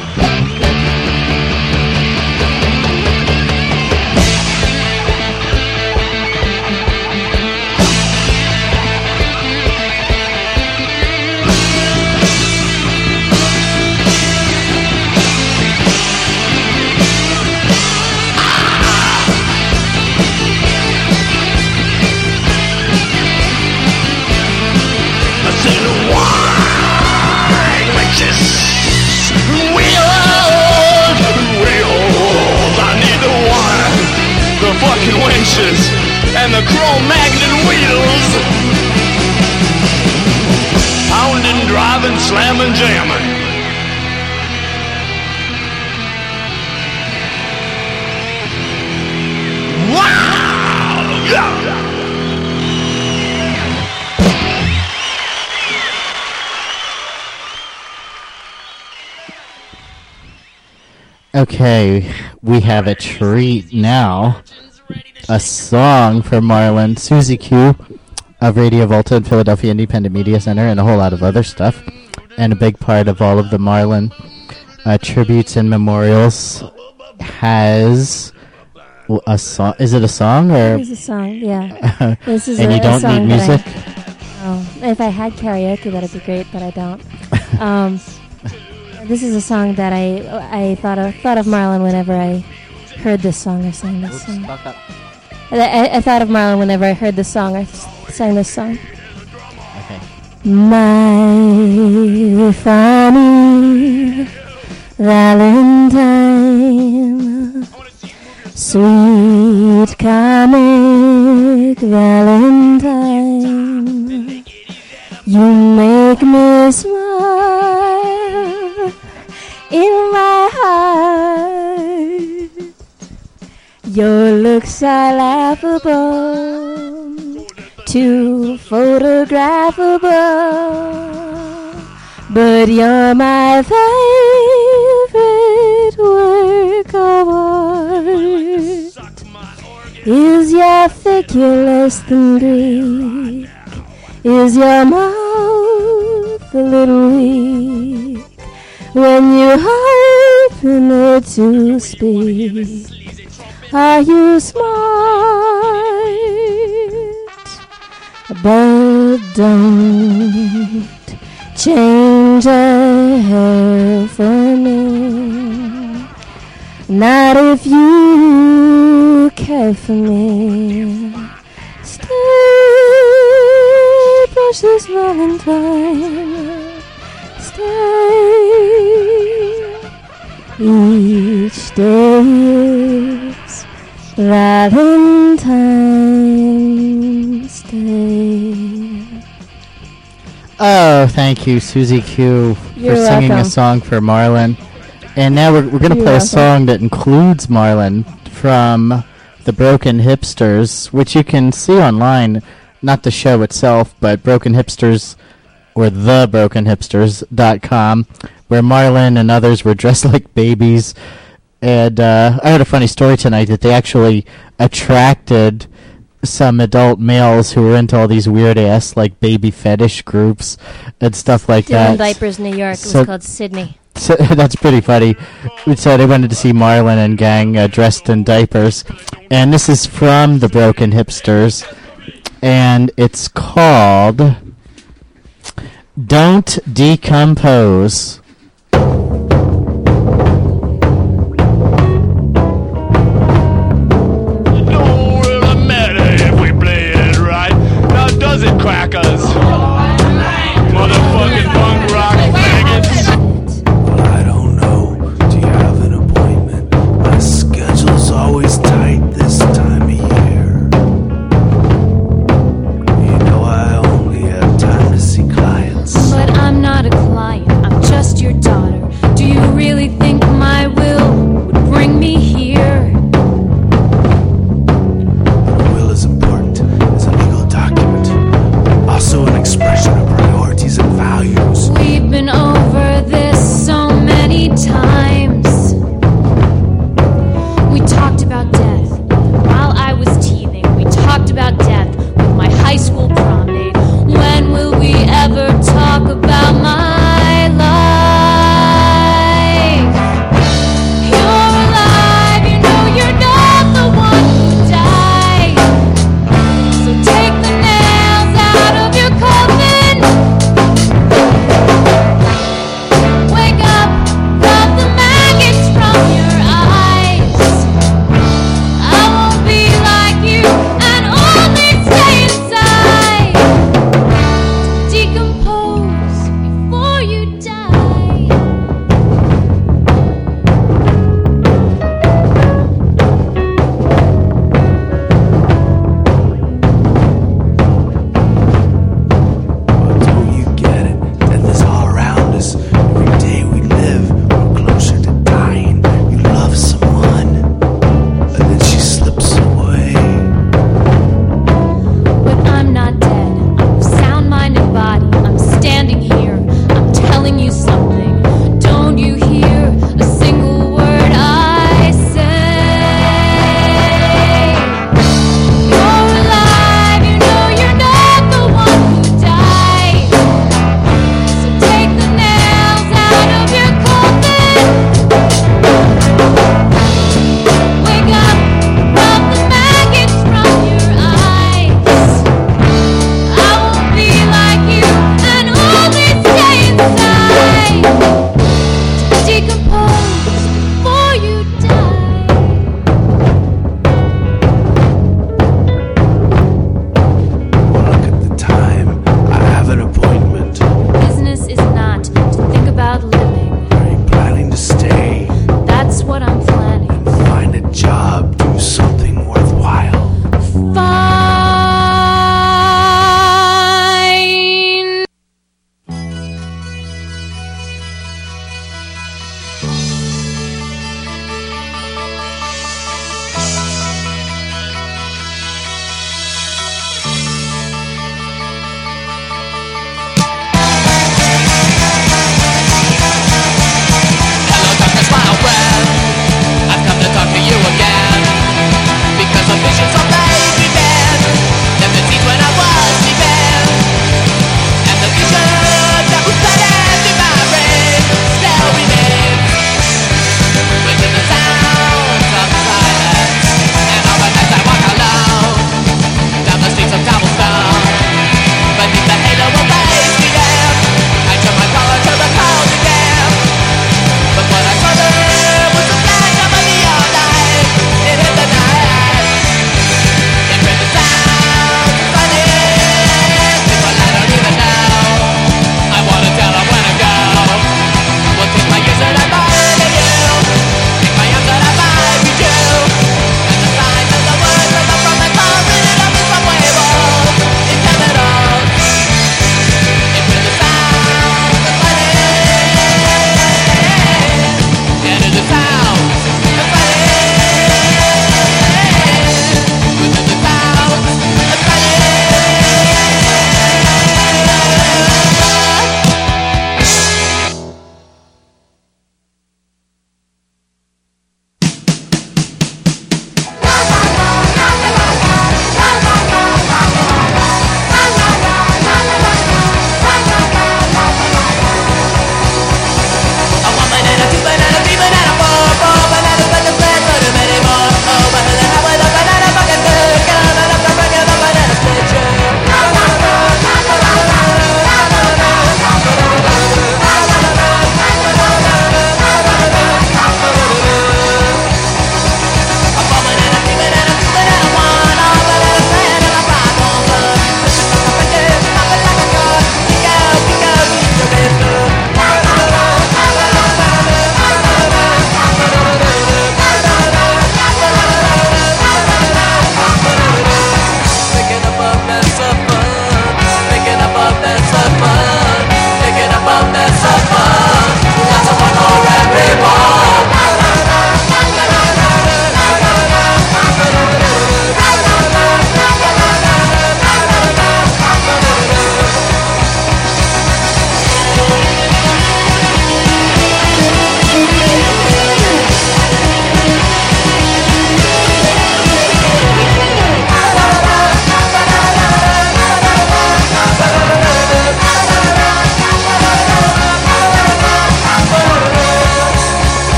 Fucking winches and the Cro-Magnon wheels, pounding, driving, slamming, jamming. Wow! Yeah. Okay, we have a treat now. A song for Marlon, Susie Q of Radio Volta and Philadelphia Independent Media Center, and a whole lot of other stuff. And a big part of all of the Marlon tributes and memorials has a song. Is it a song or? It is a song, yeah. This is and you don't need music? If I had karaoke, that'd be great, but I don't. This is a song that I thought of Marlon whenever I heard this song or sang this song. I thought of Marlon whenever I heard this song or sang this song. Okay. My funny Valentine, sweet comic Valentine, you make me smile in my heart. Your looks are laughable, too photographable, but you're my favorite work of art. Is your figure less than Greek? Is your mouth a little weak when you open it to speak? Are you smart? But don't change a hair for me. Not if you care for me. Stay, precious Valentine. Stay. Each day is Valentine's Day. Oh, thank you, Susie Q, You're for singing welcome. a song for Marlon. And now we're going to You're play a welcome. song that includes Marlon from the Broken Hipsters, which you can see online, not the show itself, but Broken Hipsters, or thebrokenhipsters.com, where Marlon and others were dressed like babies. And I heard a funny story tonight that they actually attracted some adult males who were into all these weird-ass, like, baby fetish groups and stuff like Still in that. diapers, New York. It So- was called Sydney. So that's pretty funny. So they wanted to see Marlon and gang dressed in diapers. And this is from the Broken Hipsters. And it's called Don't Decompose. Don't really matter if we play it right. Now does it, crackers? Motherfucking punk rock faggots. Well, I don't know. Do you have an appointment? My schedule's always tight this time of year. You know I only have time to see clients. But I'm not a client, I'm just your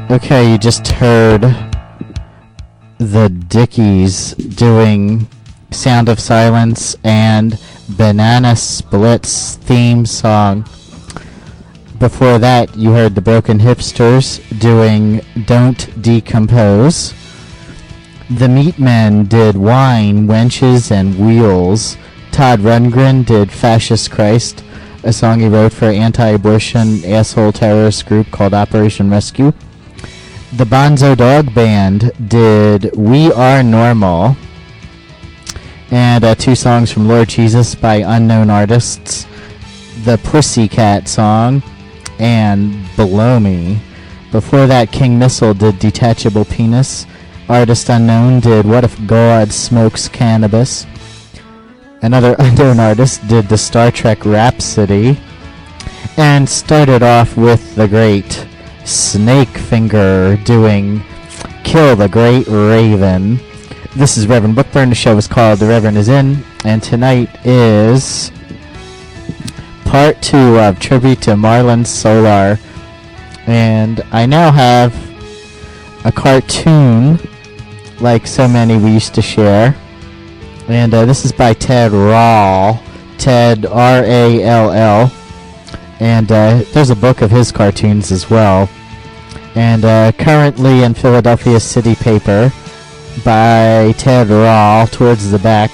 Okay, you just heard the Dickies doing Sound of Silence and Banana Split's theme song. Before that, you heard the Broken Hipsters doing Don't Decompose. The Meatmen did Wine, Wenches, and Wheels. Todd Rundgren did Fascist Christ, a song he wrote for an anti-abortion asshole terrorist group called Operation Rescue. The Bonzo Dog Band did We Are Normal, and 2 songs from Lord Jesus by unknown artists, the Pussycat song and Below Me. Before that, King Missile did Detachable Penis. Artist Unknown did What If God Smokes Cannabis. Another unknown artist did the Star Trek Rhapsody, and started off with the great Snakefinger doing Kill the Great Raven. This is Reverend Bookburn. The show is called The Reverend Is In, and tonight is part 2 of Tribute to Marlon Solar. And I now have a cartoon, like so many we used to share. And this is by Ted Rall. Ted, R-A-L-L. And there's a book of his cartoons as well. And currently in Philadelphia City Paper by Ted Rall, towards the back,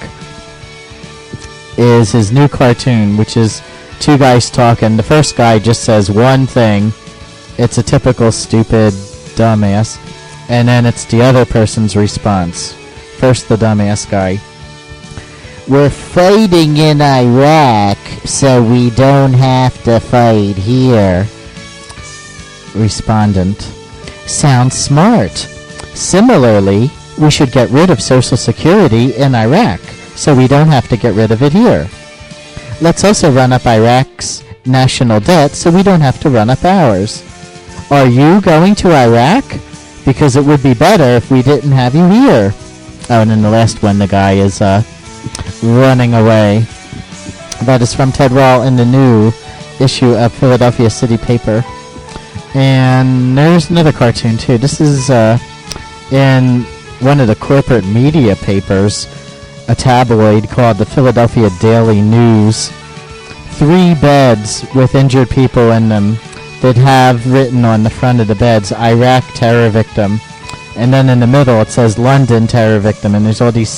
is his new cartoon, which is 2 guys talking. The first guy just says one thing. It's a typical stupid dumbass. And then it's the other person's response. First, the dumbass guy. We're fighting in Iraq, so we don't have to fight here. Respondent. Sounds smart. Similarly, we should get rid of Social Security in Iraq, so we don't have to get rid of it here. Let's also run up Iraq's national debt, so we don't have to run up ours. Are you going to Iraq? Because it would be better if we didn't have you here. Oh, and then the last one, the guy is running away. That is from Ted Rall in the new issue of Philadelphia City Paper. And there's another cartoon too. This is in one of the corporate media papers, a tabloid called the Philadelphia Daily News. 3 beds with injured people in them that have written on the front of the beds, Iraq terror victim. And then in the middle it says London terror victim. And there's all these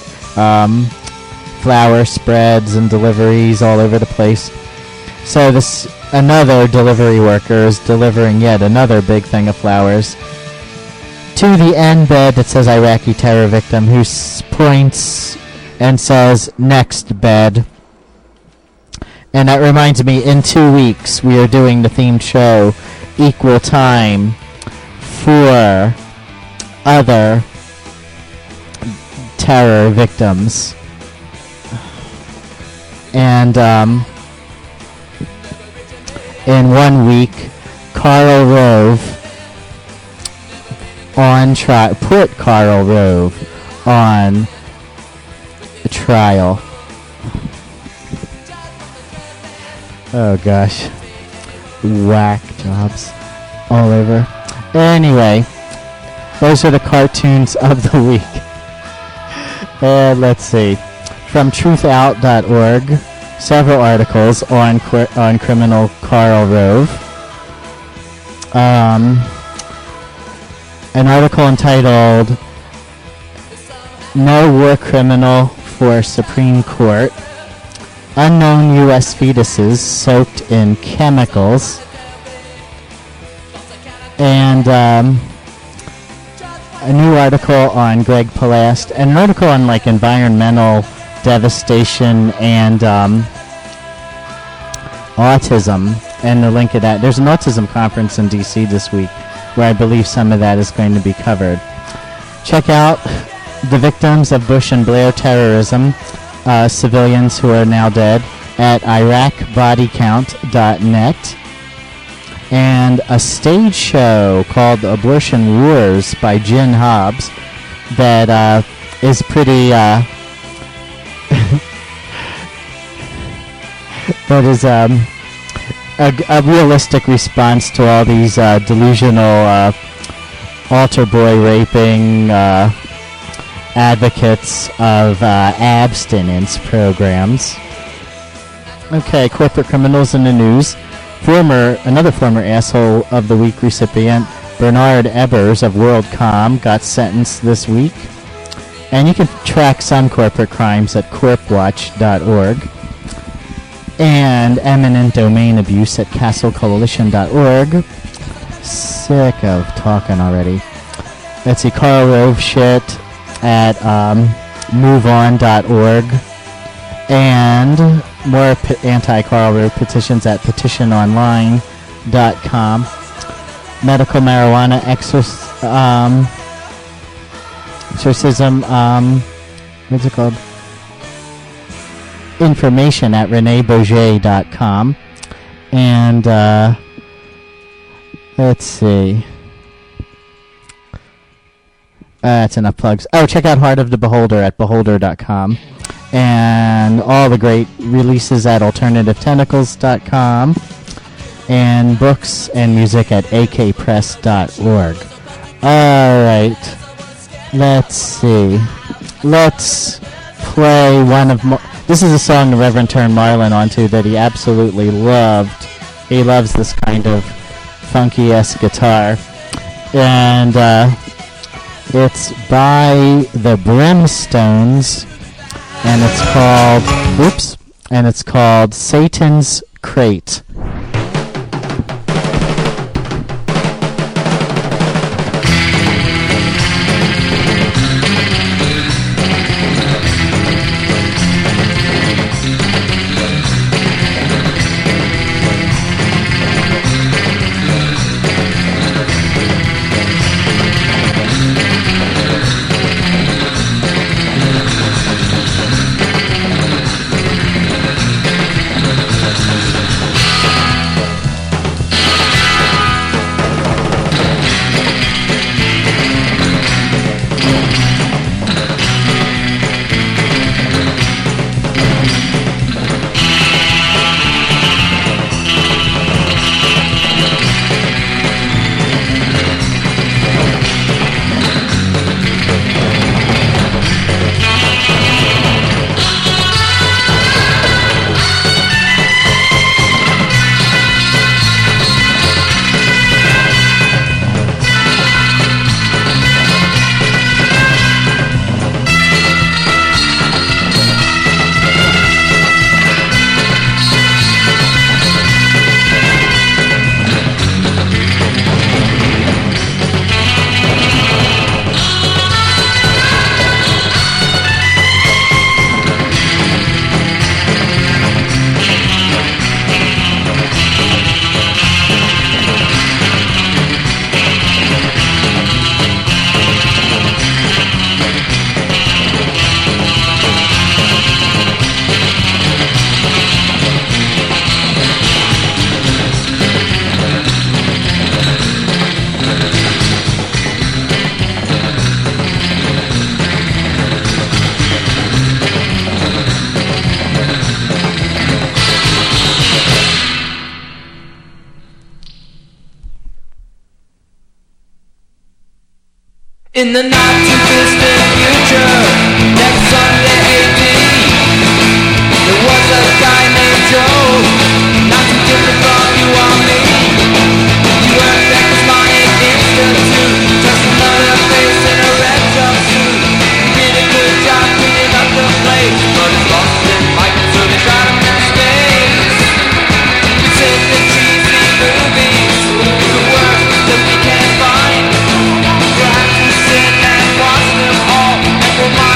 flower spreads and deliveries all over the place. So this another delivery worker is delivering yet another big thing of flowers to the end bed that says Iraqi terror victim, who points and says, next bed. And that reminds me, in 2 weeks we are doing the themed show, Equal Time, for other terror victims. And in 1 week, Karl Rove on trial, put Karl Rove on trial. Oh gosh, whack jobs all over. Anyway, those are the cartoons of the week. And let's see, from truthout.org, several articles on criminal Karl Rove. An article entitled "No War Criminal for Supreme Court." Unknown U.S. fetuses soaked in chemicals. And a new article on Greg Palast, and an article on like environmental devastation and autism, and the link of that. There's an autism conference in D.C. this week where I believe some of that is going to be covered. Check out the victims of Bush and Blair terrorism, civilians who are now dead, at iraqbodycount.net. And a stage show called Abortion Wars by Jen Hobbs that is pretty that is a realistic response to all these delusional altar boy raping advocates of abstinence programs. Okay, corporate criminals in the news. Another former Asshole of the Week recipient, Bernard Ebbers of WorldCom, got sentenced this week. And you can track some corporate crimes at corpwatch.org. And eminent domain abuse at castlecoalition.org. Sick of talking already. Let's see, Karl Rove shit at moveon.org. And more anti-Karl Rove petitions at petitiononline.com. Medical marijuana exorcism, what's it called? Information at reneebourget.com. And, let's see. That's enough plugs. Oh, check out Heart of the Beholder at beholder.com. And all the great releases at alternativetentacles.com. And books and music at akpress.org. Alright. Let's see. Let's play one of... This is a song the Reverend turned Marlon onto that he absolutely loved. He loves this kind of funky-esque guitar. And it's by the Brimstones. And it's called... Whoops. And it's called Satan's Crate. In the not too distant future, next Sunday AD, there was a guy named Joe, not too different from you or me. You weren't Becky's Money Institute, just another face in a red jumpsuit. You did a good job cleaning up the place, but it's lost in light, so they shot him in space. We said the cheesy movies, the worst that we can find. Perhaps we sit and watch them all, and we'll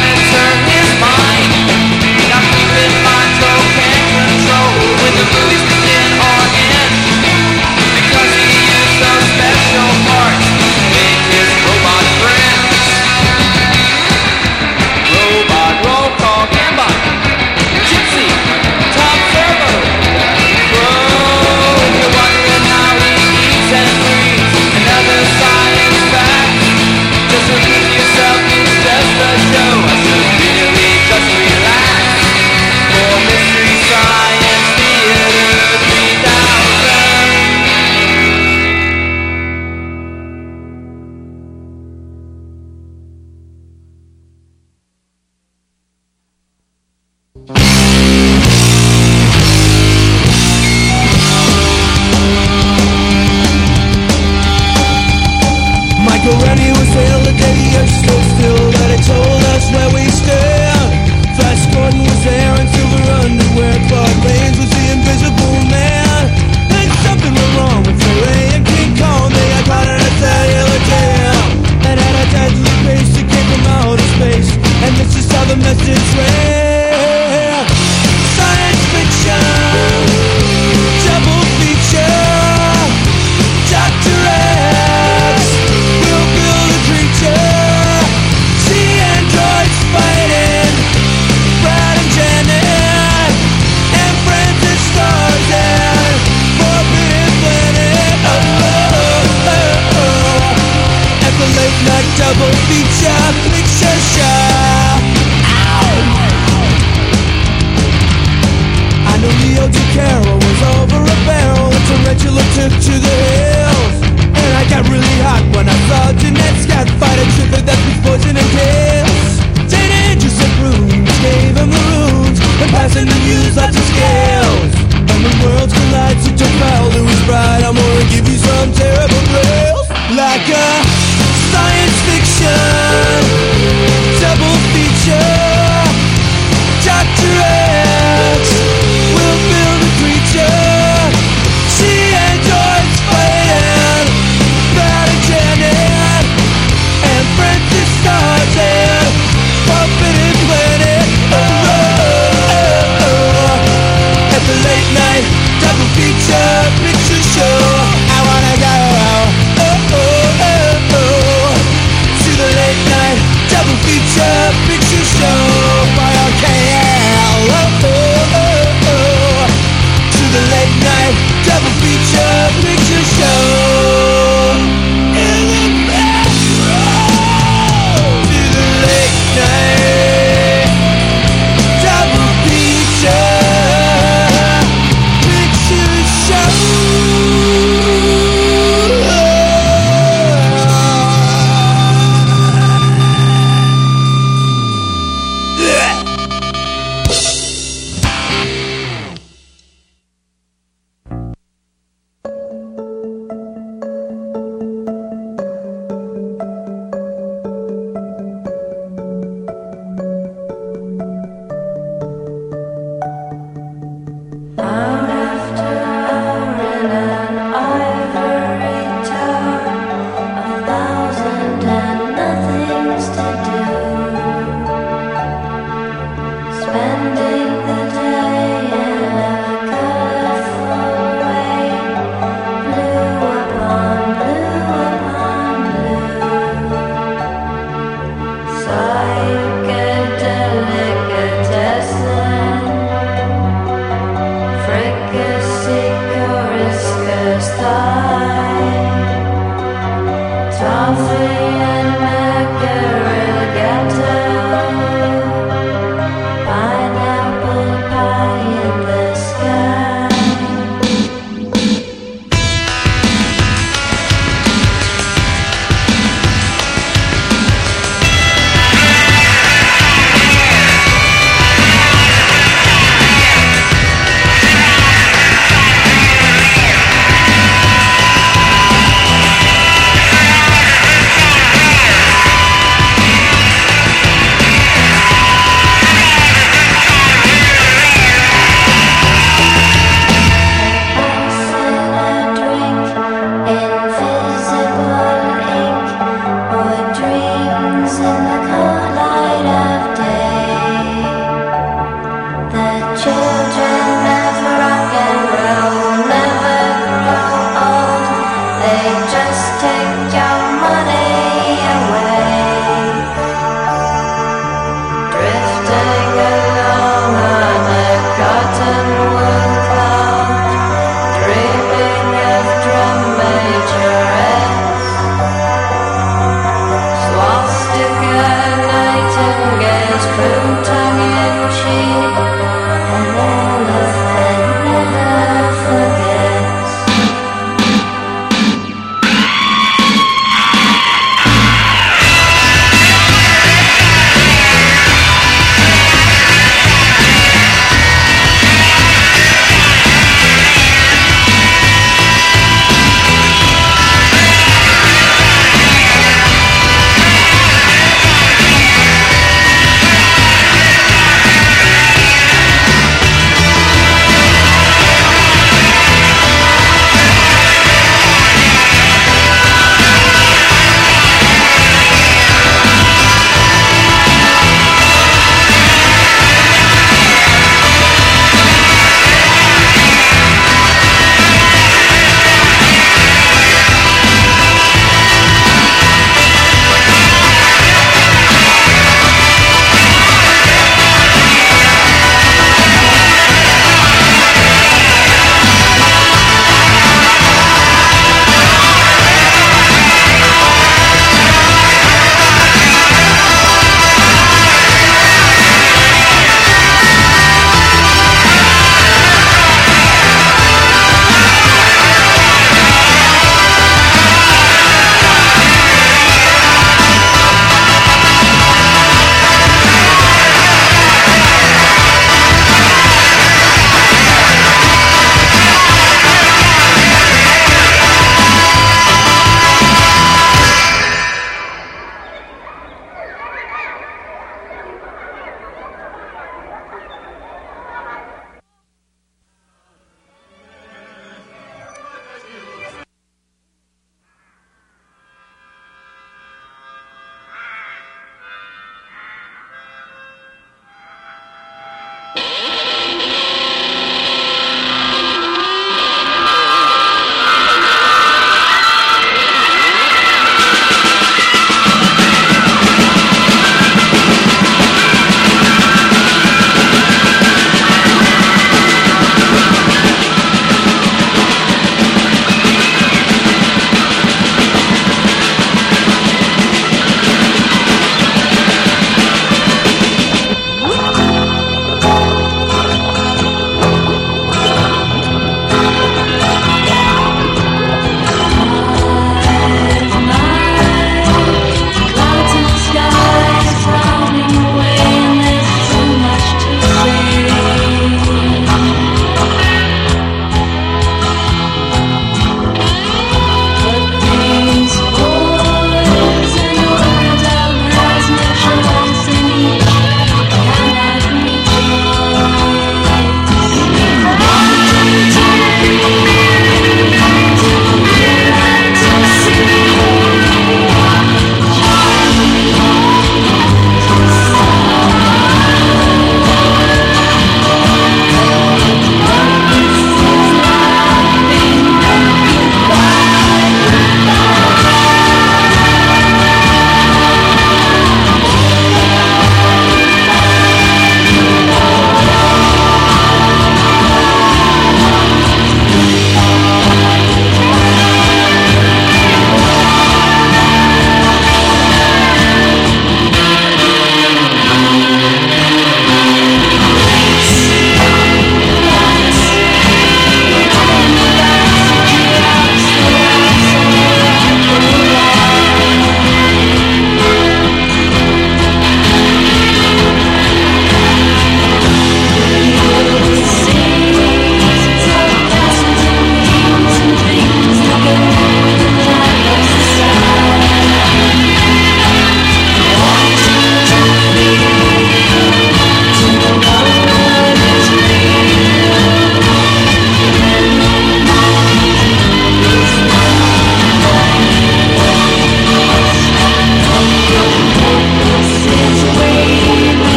Granny was ill the day the earth stood still, but it told us where we stand. Flash Gordon was there in silver underwear. Claude Rains was the invisible man. And something went wrong with Ray and King Kong. They got caught in a cellular jam and had a deadly pace to kick from outer space. And this is how the message ran. Science fiction, double feature, Dr. X will build a creature. See androids fighting, Brad and Janet, and Francis stars and Forbidden Planet. At the late night double feature picture show. I know Leo DiCaro was over a barrel, a tarantula took to the hills. And I got really hot when I saw Jeanette Scott fight a trooper that was poison and kills. Dana Andrews and Bruce gave him the runes, and passing the news lots of scales. And when worlds collide, so John Wilder was right. I'm gonna give you some terrible thrills, like a science fiction double feature. Dr. X will build a creature. See androids fighting, Brad and Janet,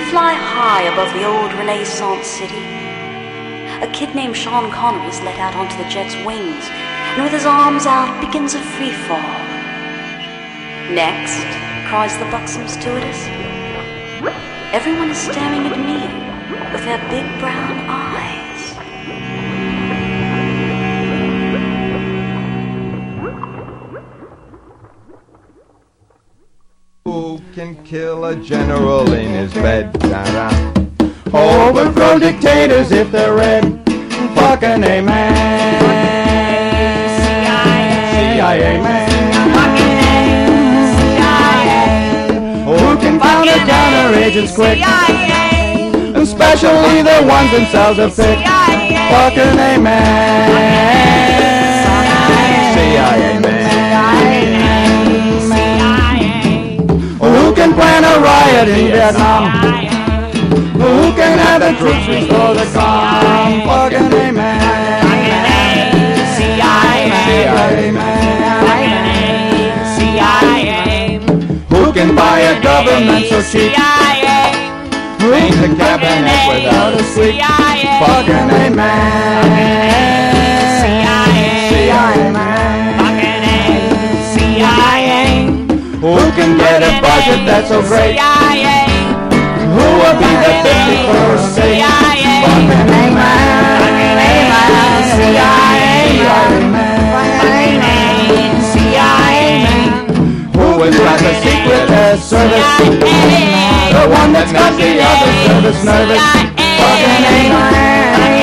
fly high above the old Renaissance city. A kid named Sean Connery is let out onto the jet's wings, and with his arms out begins a free fall. Next, cries the buxom stewardess. Everyone is staring at me with their big brown eyes. Who can kill a general in his bed? Da-da. Overthrow dictators if they're red. Fucking amen. CIA man. Who can find the counter agents quick? Especially the ones themselves are thick. Fucking amen. CIA man. Who can plan a riot in Vietnam? Who can have the troops restore the calm? Fucking amen. CIA man. Who can buy a government so cheap? Paint the cabinet without a squeak. Fucking amen. CIA man. Who can get a budget that's so great? Who will be the 51st state? Fucking amen. Who has got the secret service? The one that's got the other service nervous. Fucking amen.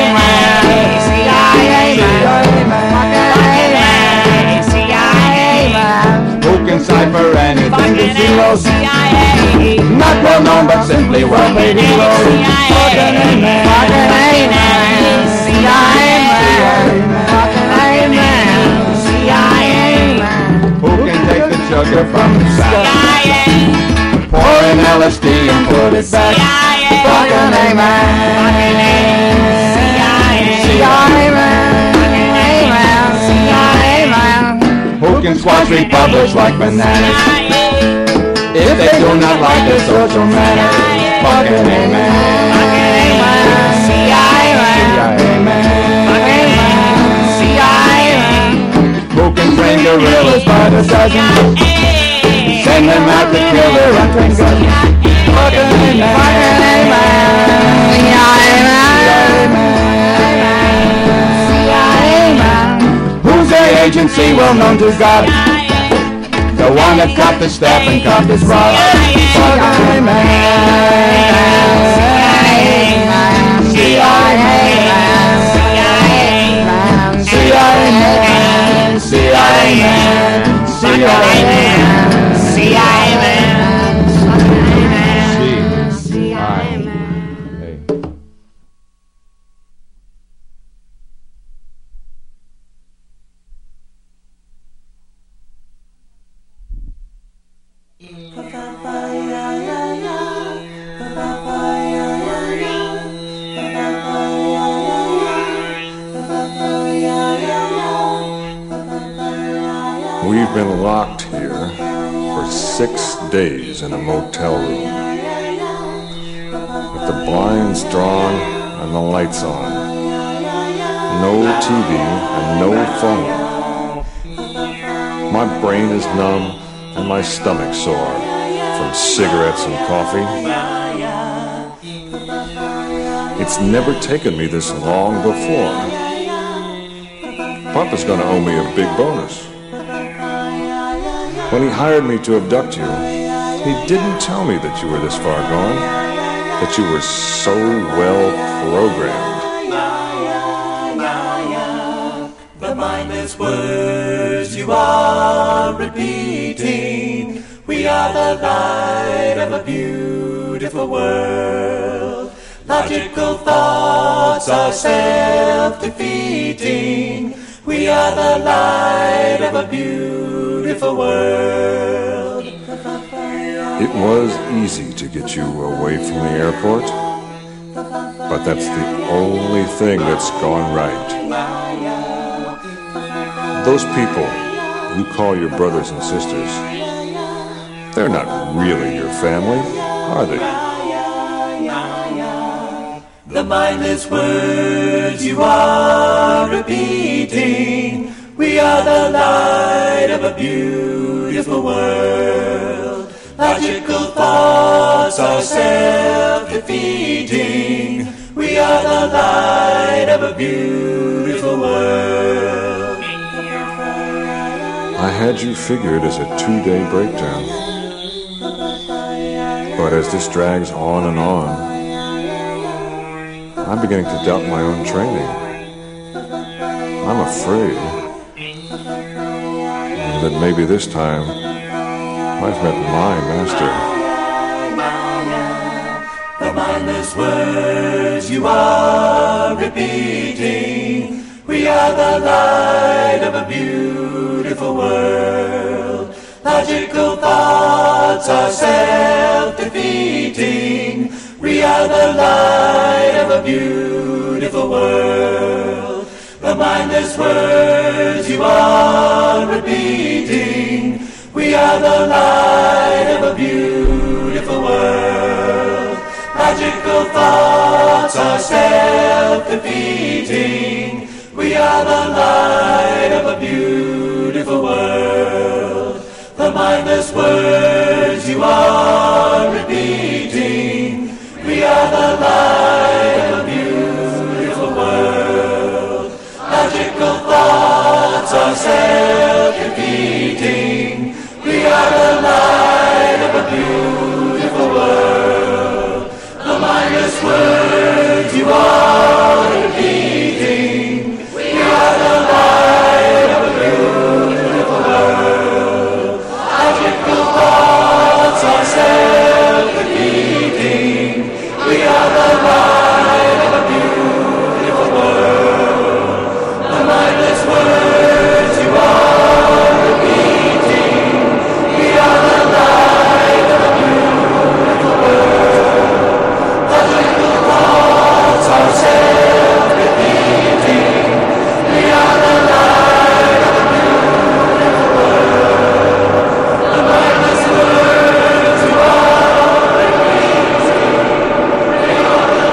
Who can cipher anything to zeros? Not well known but simply well paid heroes. Fucking amen. Who can take the sugar from the south? Pour in LSD and put it back. Fucking amen. Who can squash republics like bananas? If they do not like the social manners. Fucking amen. Who can train gorillas by the dozen? Send them out to kill their untrained cousins. Fucking amen. Who's the agency well known to God? The one that caught the staff and caught his rod. Fucking amen. We've been locked here for 6 days in a motel room, with the blinds drawn and the lights on. No TV and no phone. My brain is numb and my stomach sore from cigarettes and coffee. It's never taken me this long before. Papa's gonna owe me a big bonus. When he hired me to abduct you, he didn't tell me that you were this far gone, that you were so well programmed. The mindless words you are repeating. We are the light of a beautiful world. Logical thoughts are self-defeating. We are the light of a beautiful world. It was easy to get you away from the airport, but that's the only thing that's gone right. Those people you call your brothers and sisters, they're not really your family, are they? the mindless words you are repeating. We are the light of a beautiful world. Logical thoughts are self-defeating. We are the light of a beautiful world. I had you figured as a 2-day breakdown. But as this drags on and on, I'm beginning to doubt my own training. I'm afraid that maybe this time I've met my master. The mindless words you are repeating. We are the light of a beautiful world. Logical thoughts are self-defeating. We are the light of a beautiful world. The mindless words you are repeating. We are the light of a beautiful world. Logical thoughts are self-defeating. We are the light of a beautiful world. The mindless words you are repeating. We are the light of a beautiful world. Logical thoughts are self-defeating. We are the light of a beautiful world. The mindless words you are repeating. We are the light of a beautiful world. Logical thoughts are self-defeating. We are the light of a beautiful world. The mindless words you are repeating. We are the light of a beautiful world. Logical thoughts are self-defeating. We are the light of a beautiful world. The mindless words you are repeating. We are the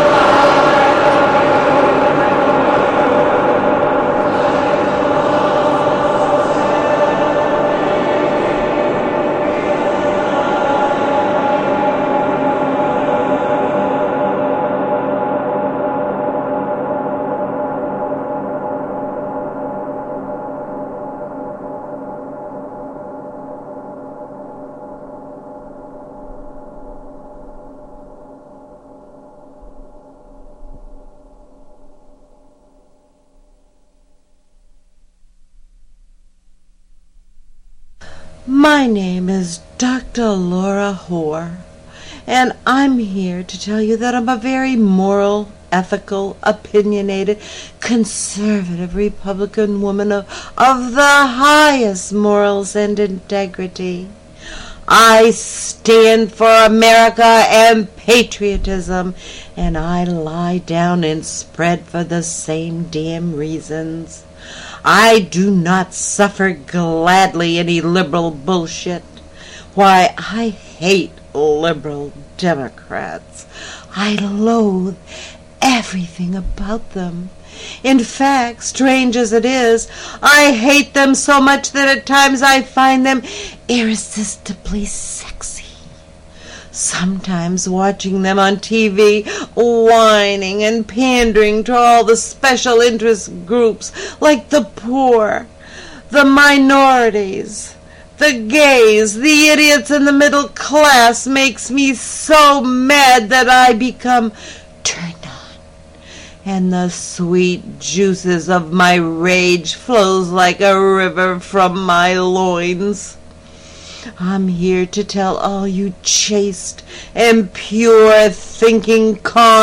My name is Dr. Laura Hoare, and I'm here to tell you that I'm a very moral, ethical, opinionated, conservative Republican woman of the highest morals and integrity. I stand for America and patriotism, and I lie down and spread for the same damn reasons. I do not suffer gladly any liberal bullshit. Why, I hate liberal Democrats. I loathe everything about them. In fact, strange as it is, I hate them so much that at times I find them irresistibly sexy. Sometimes watching them on TV, whining and pandering to all the special interest groups like the poor, the minorities, the gays, the idiots, and the middle class makes me so mad that I become turned on, and the sweet juices of my rage flows like a river from my loins. I'm here to tell all you chaste and pure thinking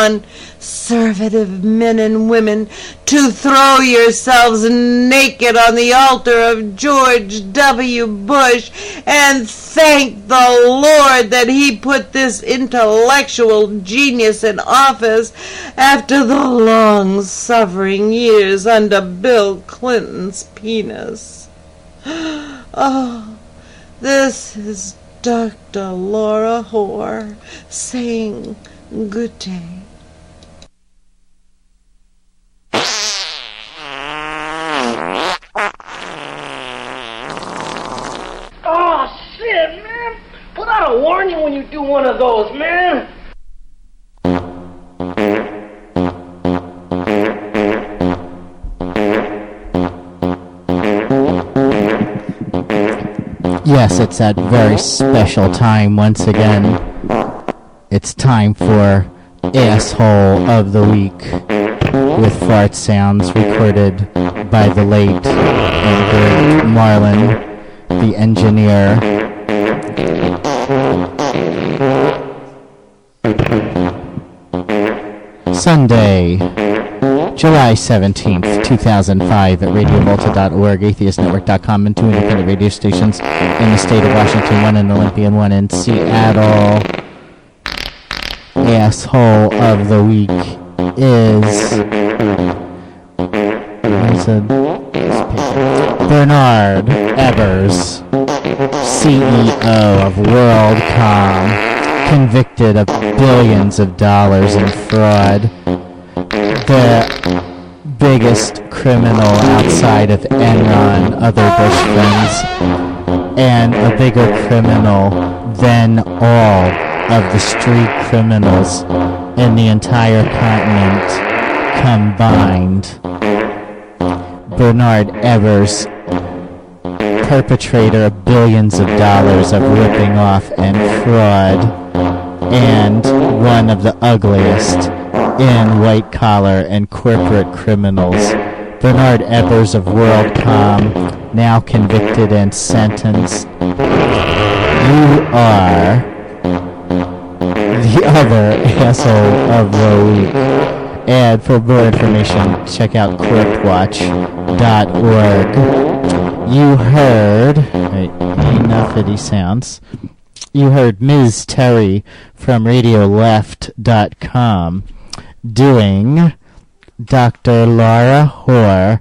conservative men and women to throw yourselves naked on the altar of George W. Bush and thank the Lord that he put this intellectual genius in office after the long-suffering years under Bill Clinton's penis. Oh, this is Dr. Laura Hoare saying good day. do one of those, man. Yes, it's that very special time once again. It's time for Asshole of the Week with fart sounds recorded by the late and great Marlon, the engineer. Sunday, July 17th, 2005 at RadioVolta.org, AtheistNetwork.com, and 2 independent radio stations in the state of Washington, 1 in Olympia and 1 in Seattle. Asshole of the Week is Bernard Evers, CEO of WorldCom, convicted of billions of dollars in fraud. The biggest criminal outside of Enron, other Bush friends, and a bigger criminal than all of the street criminals in the entire continent combined. Bernard Evers, perpetrator of billions of dollars of ripping off and fraud, and one of the ugliest in white-collar and corporate criminals. Bernard Evers of WorldCom, now convicted and sentenced. You are the other asshole of the week. And for more information, check out corpwatch.org. You heard... enough of these sounds. You heard Ms. Terry from RadioLeft.com doing Dr. Laura Hoare.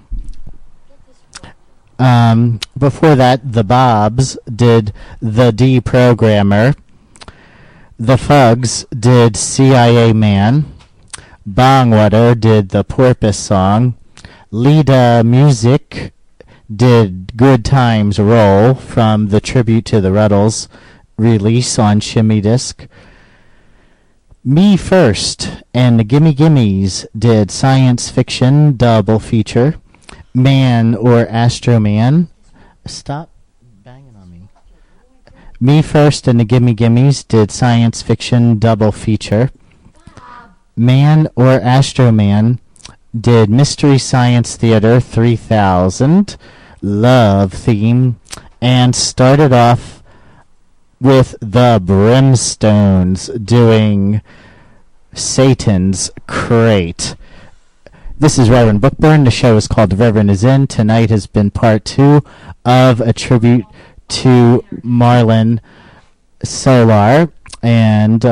Before that, the Bobs did The Deprogrammer. The Fugs did CIA Man. Bongwater did The Porpoise Song. Lida Music did Good Times Roll from the Tribute to the Ruddles release on Shimmy Disc. Me First and the Gimme Gimmes did Science Fiction Double Feature. Man or Astro Man. Stop banging on me. Me First and the Gimme Gimmes did Science Fiction Double Feature. Man or Astro Man did Mystery Science Theater 3000 Love Theme, and started off with the Brimstones doing Satan's Crate. This is Reverend Bookburn. The show is called The Reverend Is In. Tonight has been part 2 of a tribute to Marlon Solar. And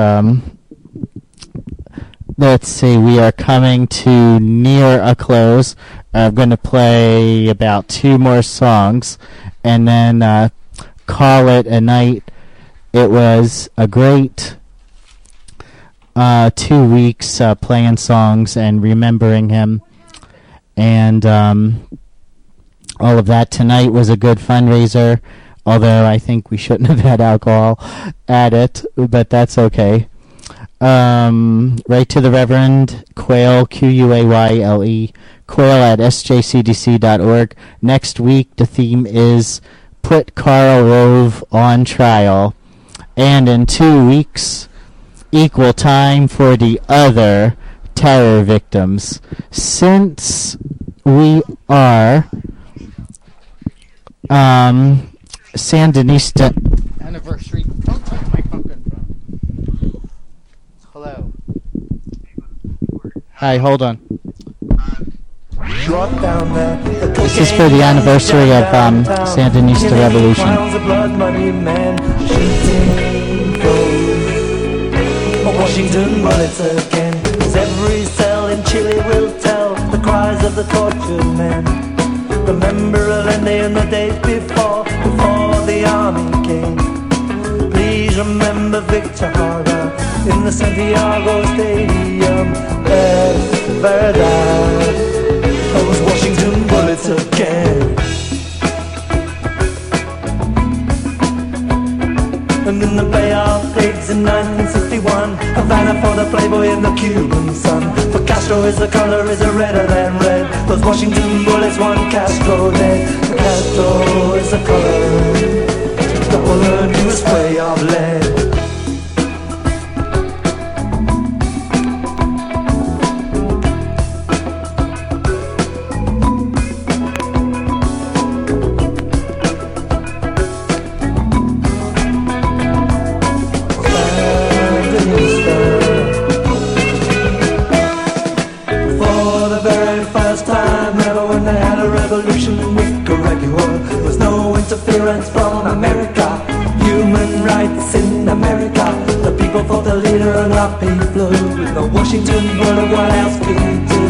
let's see, we are coming to near a close. I'm going to play about 2 more songs and then call it a night. It was a great 2 weeks playing songs and remembering him, and all of that. Tonight was a good fundraiser, although I think we shouldn't have had alcohol at it, but that's okay. Write to the Reverend Quayle, Quayle, Quayle at sjcdc.org. Next week the theme is Put Karl Rove on Trial, and in 2 weeks equal time for the other terror victims. Since we are Sandinista anniversary. Don't touch my pumpkin front. Hello. Hi, hold on. This is for the anniversary of Sandinista Revolution. Washington bullets again, as every cell in Chile will tell the cries of the tortured men. Remember Allende in the days before the army came. Please remember Victor Jara in the Santiago Stadium. Verdad, those Washington bullets again. And in the Bay of States in 1961. Havana for the Playboy and the Cuban Sun. For Castro is the color is a redder than red. Those Washington bullets want Castro dead. For Castro is the color, the bullet new spray of lead. Interference from America, human rights in America. The people fought the leader and up he flew. With the Washington bullet, what else could he do?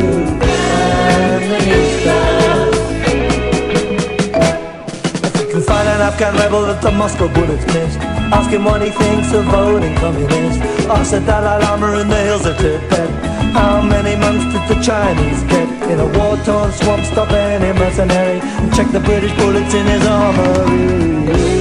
If you can find an Afghan rebel that the Moscow bullets missed, ask him what he thinks of voting communist. Ask the Dalai Lama in the hills of Tibet, how many months did the Chinese get? In a war-torn swamp, stop any mercenary and check the British bullets in his armory.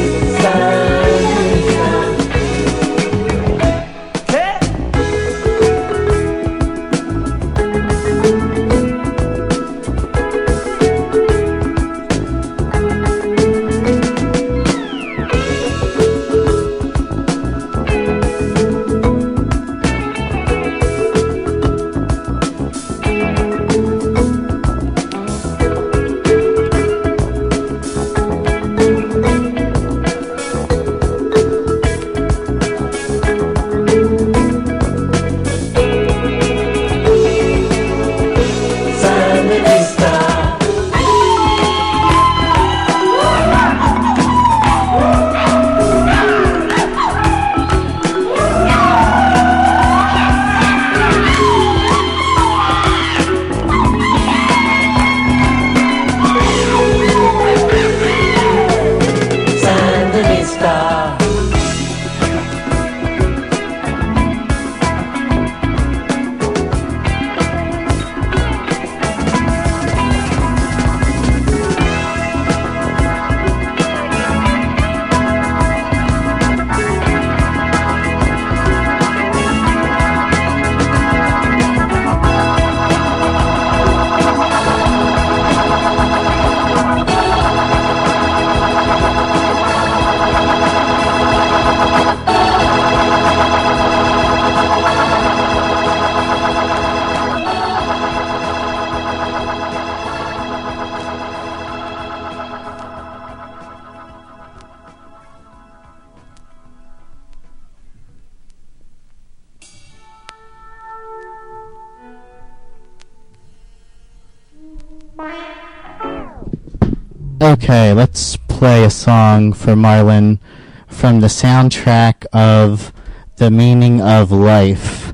Okay, let's play a song for Marlon from the soundtrack of The Meaning of Life.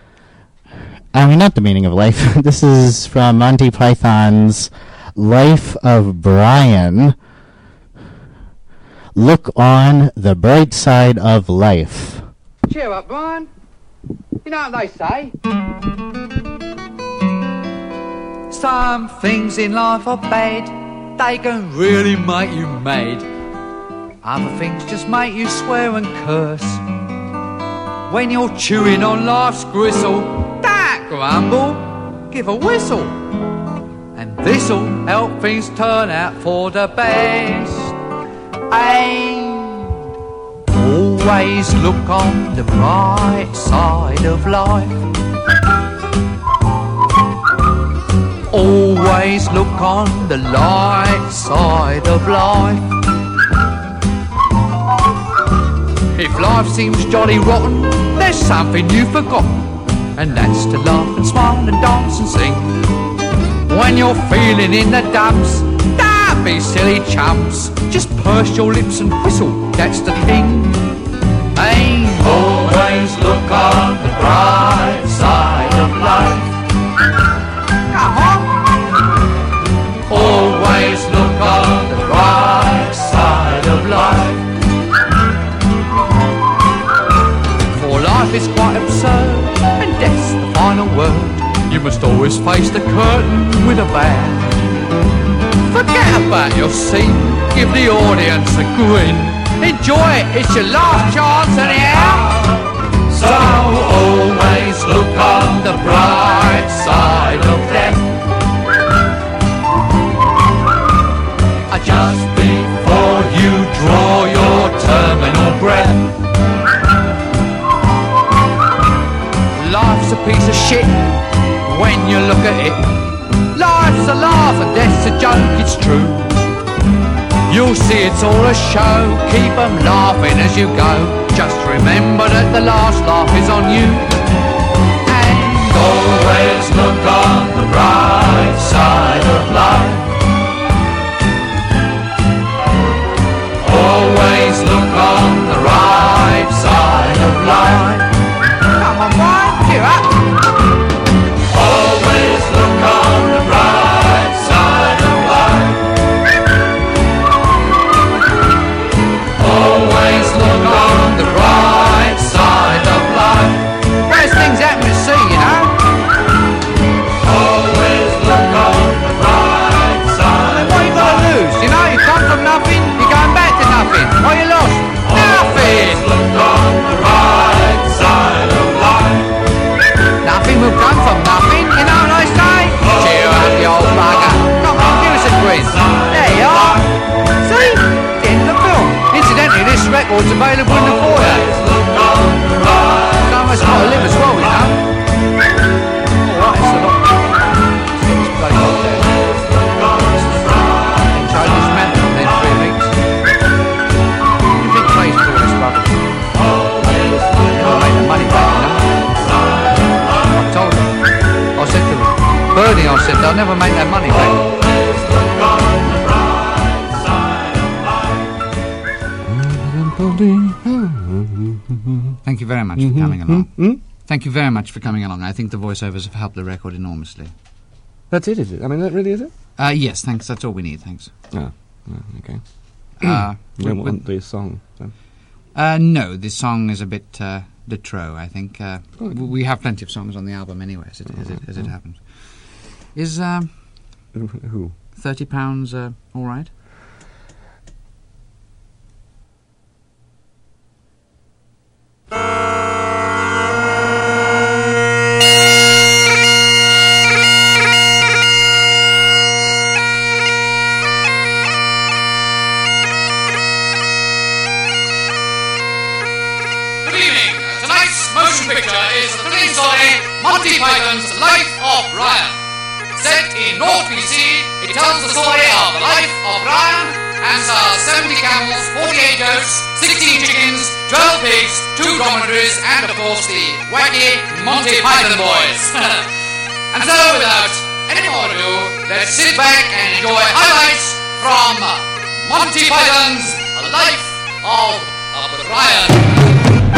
I mean, not The Meaning of Life. This is from Monty Python's Life of Brian. Look on the bright side of life. Cheer up, Brian. You know what they say? Some things in life are bad. They can really make you mad. Other things just make you swear and curse. When you're chewing on life's gristle, don't grumble, give a whistle. And this'll help things turn out for the best. And always look on the bright side of life. Always look on the light side of life. If life seems jolly rotten, there's something you've forgotten, and that's to laugh and smile and dance and sing. When you're feeling in the dumps, don't be silly chumps. Just purse your lips and whistle, that's the thing. Hey, always look on the bright side of life. Come on. Always look on the bright side of life. For life is quite absurd, and death's the final word. You must always face the curtain with a bow. Forget about your scene, give the audience a grin. Enjoy it, it's your last chance anyhow. So always look on the bright side of death. Just before you draw your terminal breath. Life's a piece of shit when you look at it. Life's a laugh and death's a joke, it's true. You'll see it's all a show, keep 'em laughing as you go. Just remember that the last laugh is on you. And always look on the bright side of life. Always look on the right side of life. Come on, Brian, cheer up. Always look on the right side of life. Always look on the right side of life. There's things happening to see, you know. Always look on the right side. What you got to lose? You know, you come from nothing, you're going back to nothing. What you lost? Nothing. Look on the right side of life. Nothing will come from nothing, you know what I say? Cheer up, you old bugger. Come on, give us a quiz. There you are. See? In the film. Incidentally, this record's available in the foyer. Someone's got to live as well, you know. Alright, it's a lot. It's bloody hot there. Change this man within 3 weeks. You think Clay's for all this rubbish? Can't make the money back, you know. I told him. I said to him, Bernie, I said, they'll never make that money back. Thank you very much for coming along. Thank you very much for coming along. I think the voiceovers have helped the record enormously. That's it, is it? I mean, that really is it? Yes, thanks. That's all we need, thanks. Oh, okay. You don't want the song, then? No, this song is a bit de trop, I think. We have plenty of songs on the album anyway, as it happens. Is who? £30 all right? Monty Python's Life of Brian. Set in North BC, it tells the story of the life of Brian and stars 70 camels, 48 goats, 16 chickens, 12 pigs, 2 dromedaries, and of course the wacky Monty Python boys. And so, without any more ado, let's sit back and enjoy highlights from Monty Python's Life of Brian.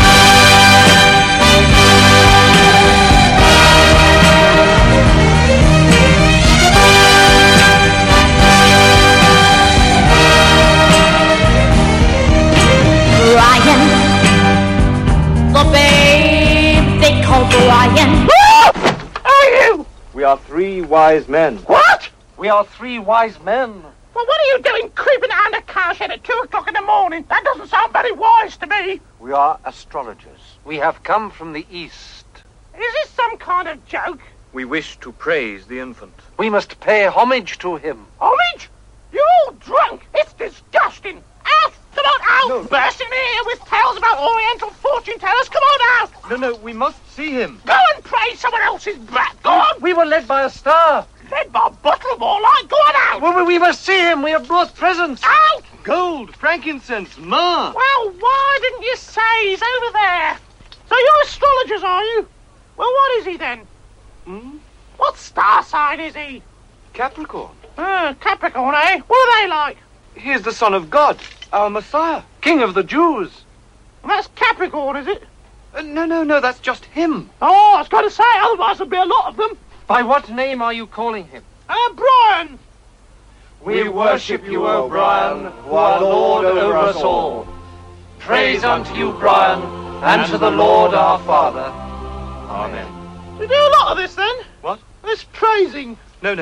Brian, the babe they call Brian. Who are you? We are 3 wise men. What? We are 3 wise men. Well, what are you doing creeping around a cowshed at 2 o'clock in the morning? That doesn't sound very wise to me. We are astrologers. We have come from the east. Is this some kind of joke? We wish to praise the infant. We must pay homage to him. Homage? You're all drunk. It's disgusting. Alf! Come on, Alf! No. Bursting in here with tales about Oriental fortune tellers. Come on, Alf! No, we must see him. Go and praise someone else's brat. Go on! We were led by a star. Led by Butterball, like. Go on, Alf! Well, we must see him. We have brought presents. Alf! Gold, frankincense, myrrh. Well, why didn't you say he's over there? So you're astrologers, are you? Well, what is he then? What star sign is he? Capricorn. Capricorn, eh? What are they like? He is the son of God, our Messiah, King of the Jews. Well, that's Capricorn, is it? No, that's just him. Oh, I was going to say, otherwise there'd be a lot of them. By what name are you calling him? Brian. We worship you, O Brian, who are Lord over us all. Praise unto you, Brian, and to the Lord our Father. Amen. We do a lot of this, then? What? This praising. No.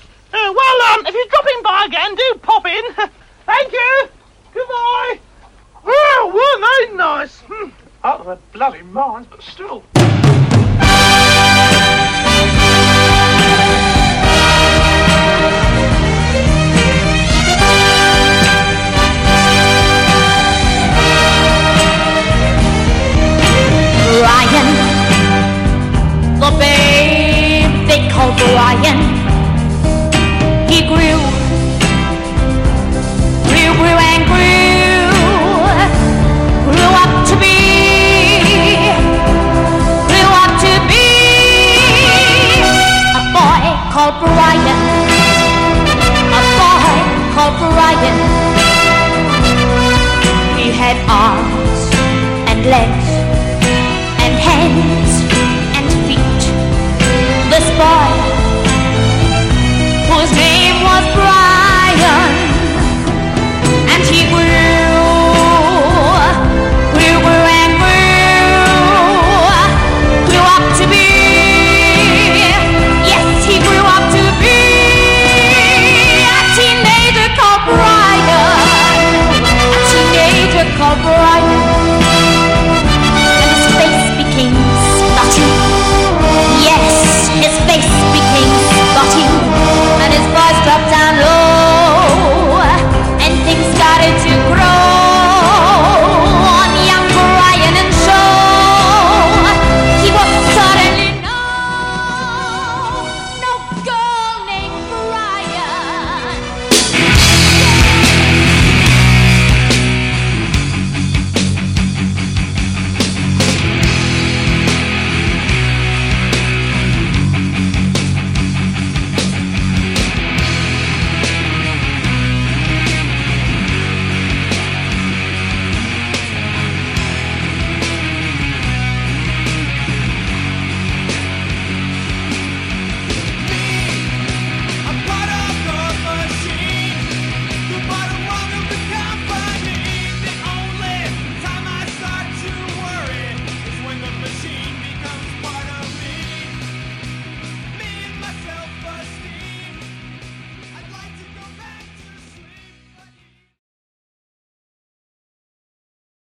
Well, if you're dropping by again, do pop in. Thank you. Goodbye. Well, weren't they nice? Out of their bloody minds, but still. Brian, the babe they call Brian.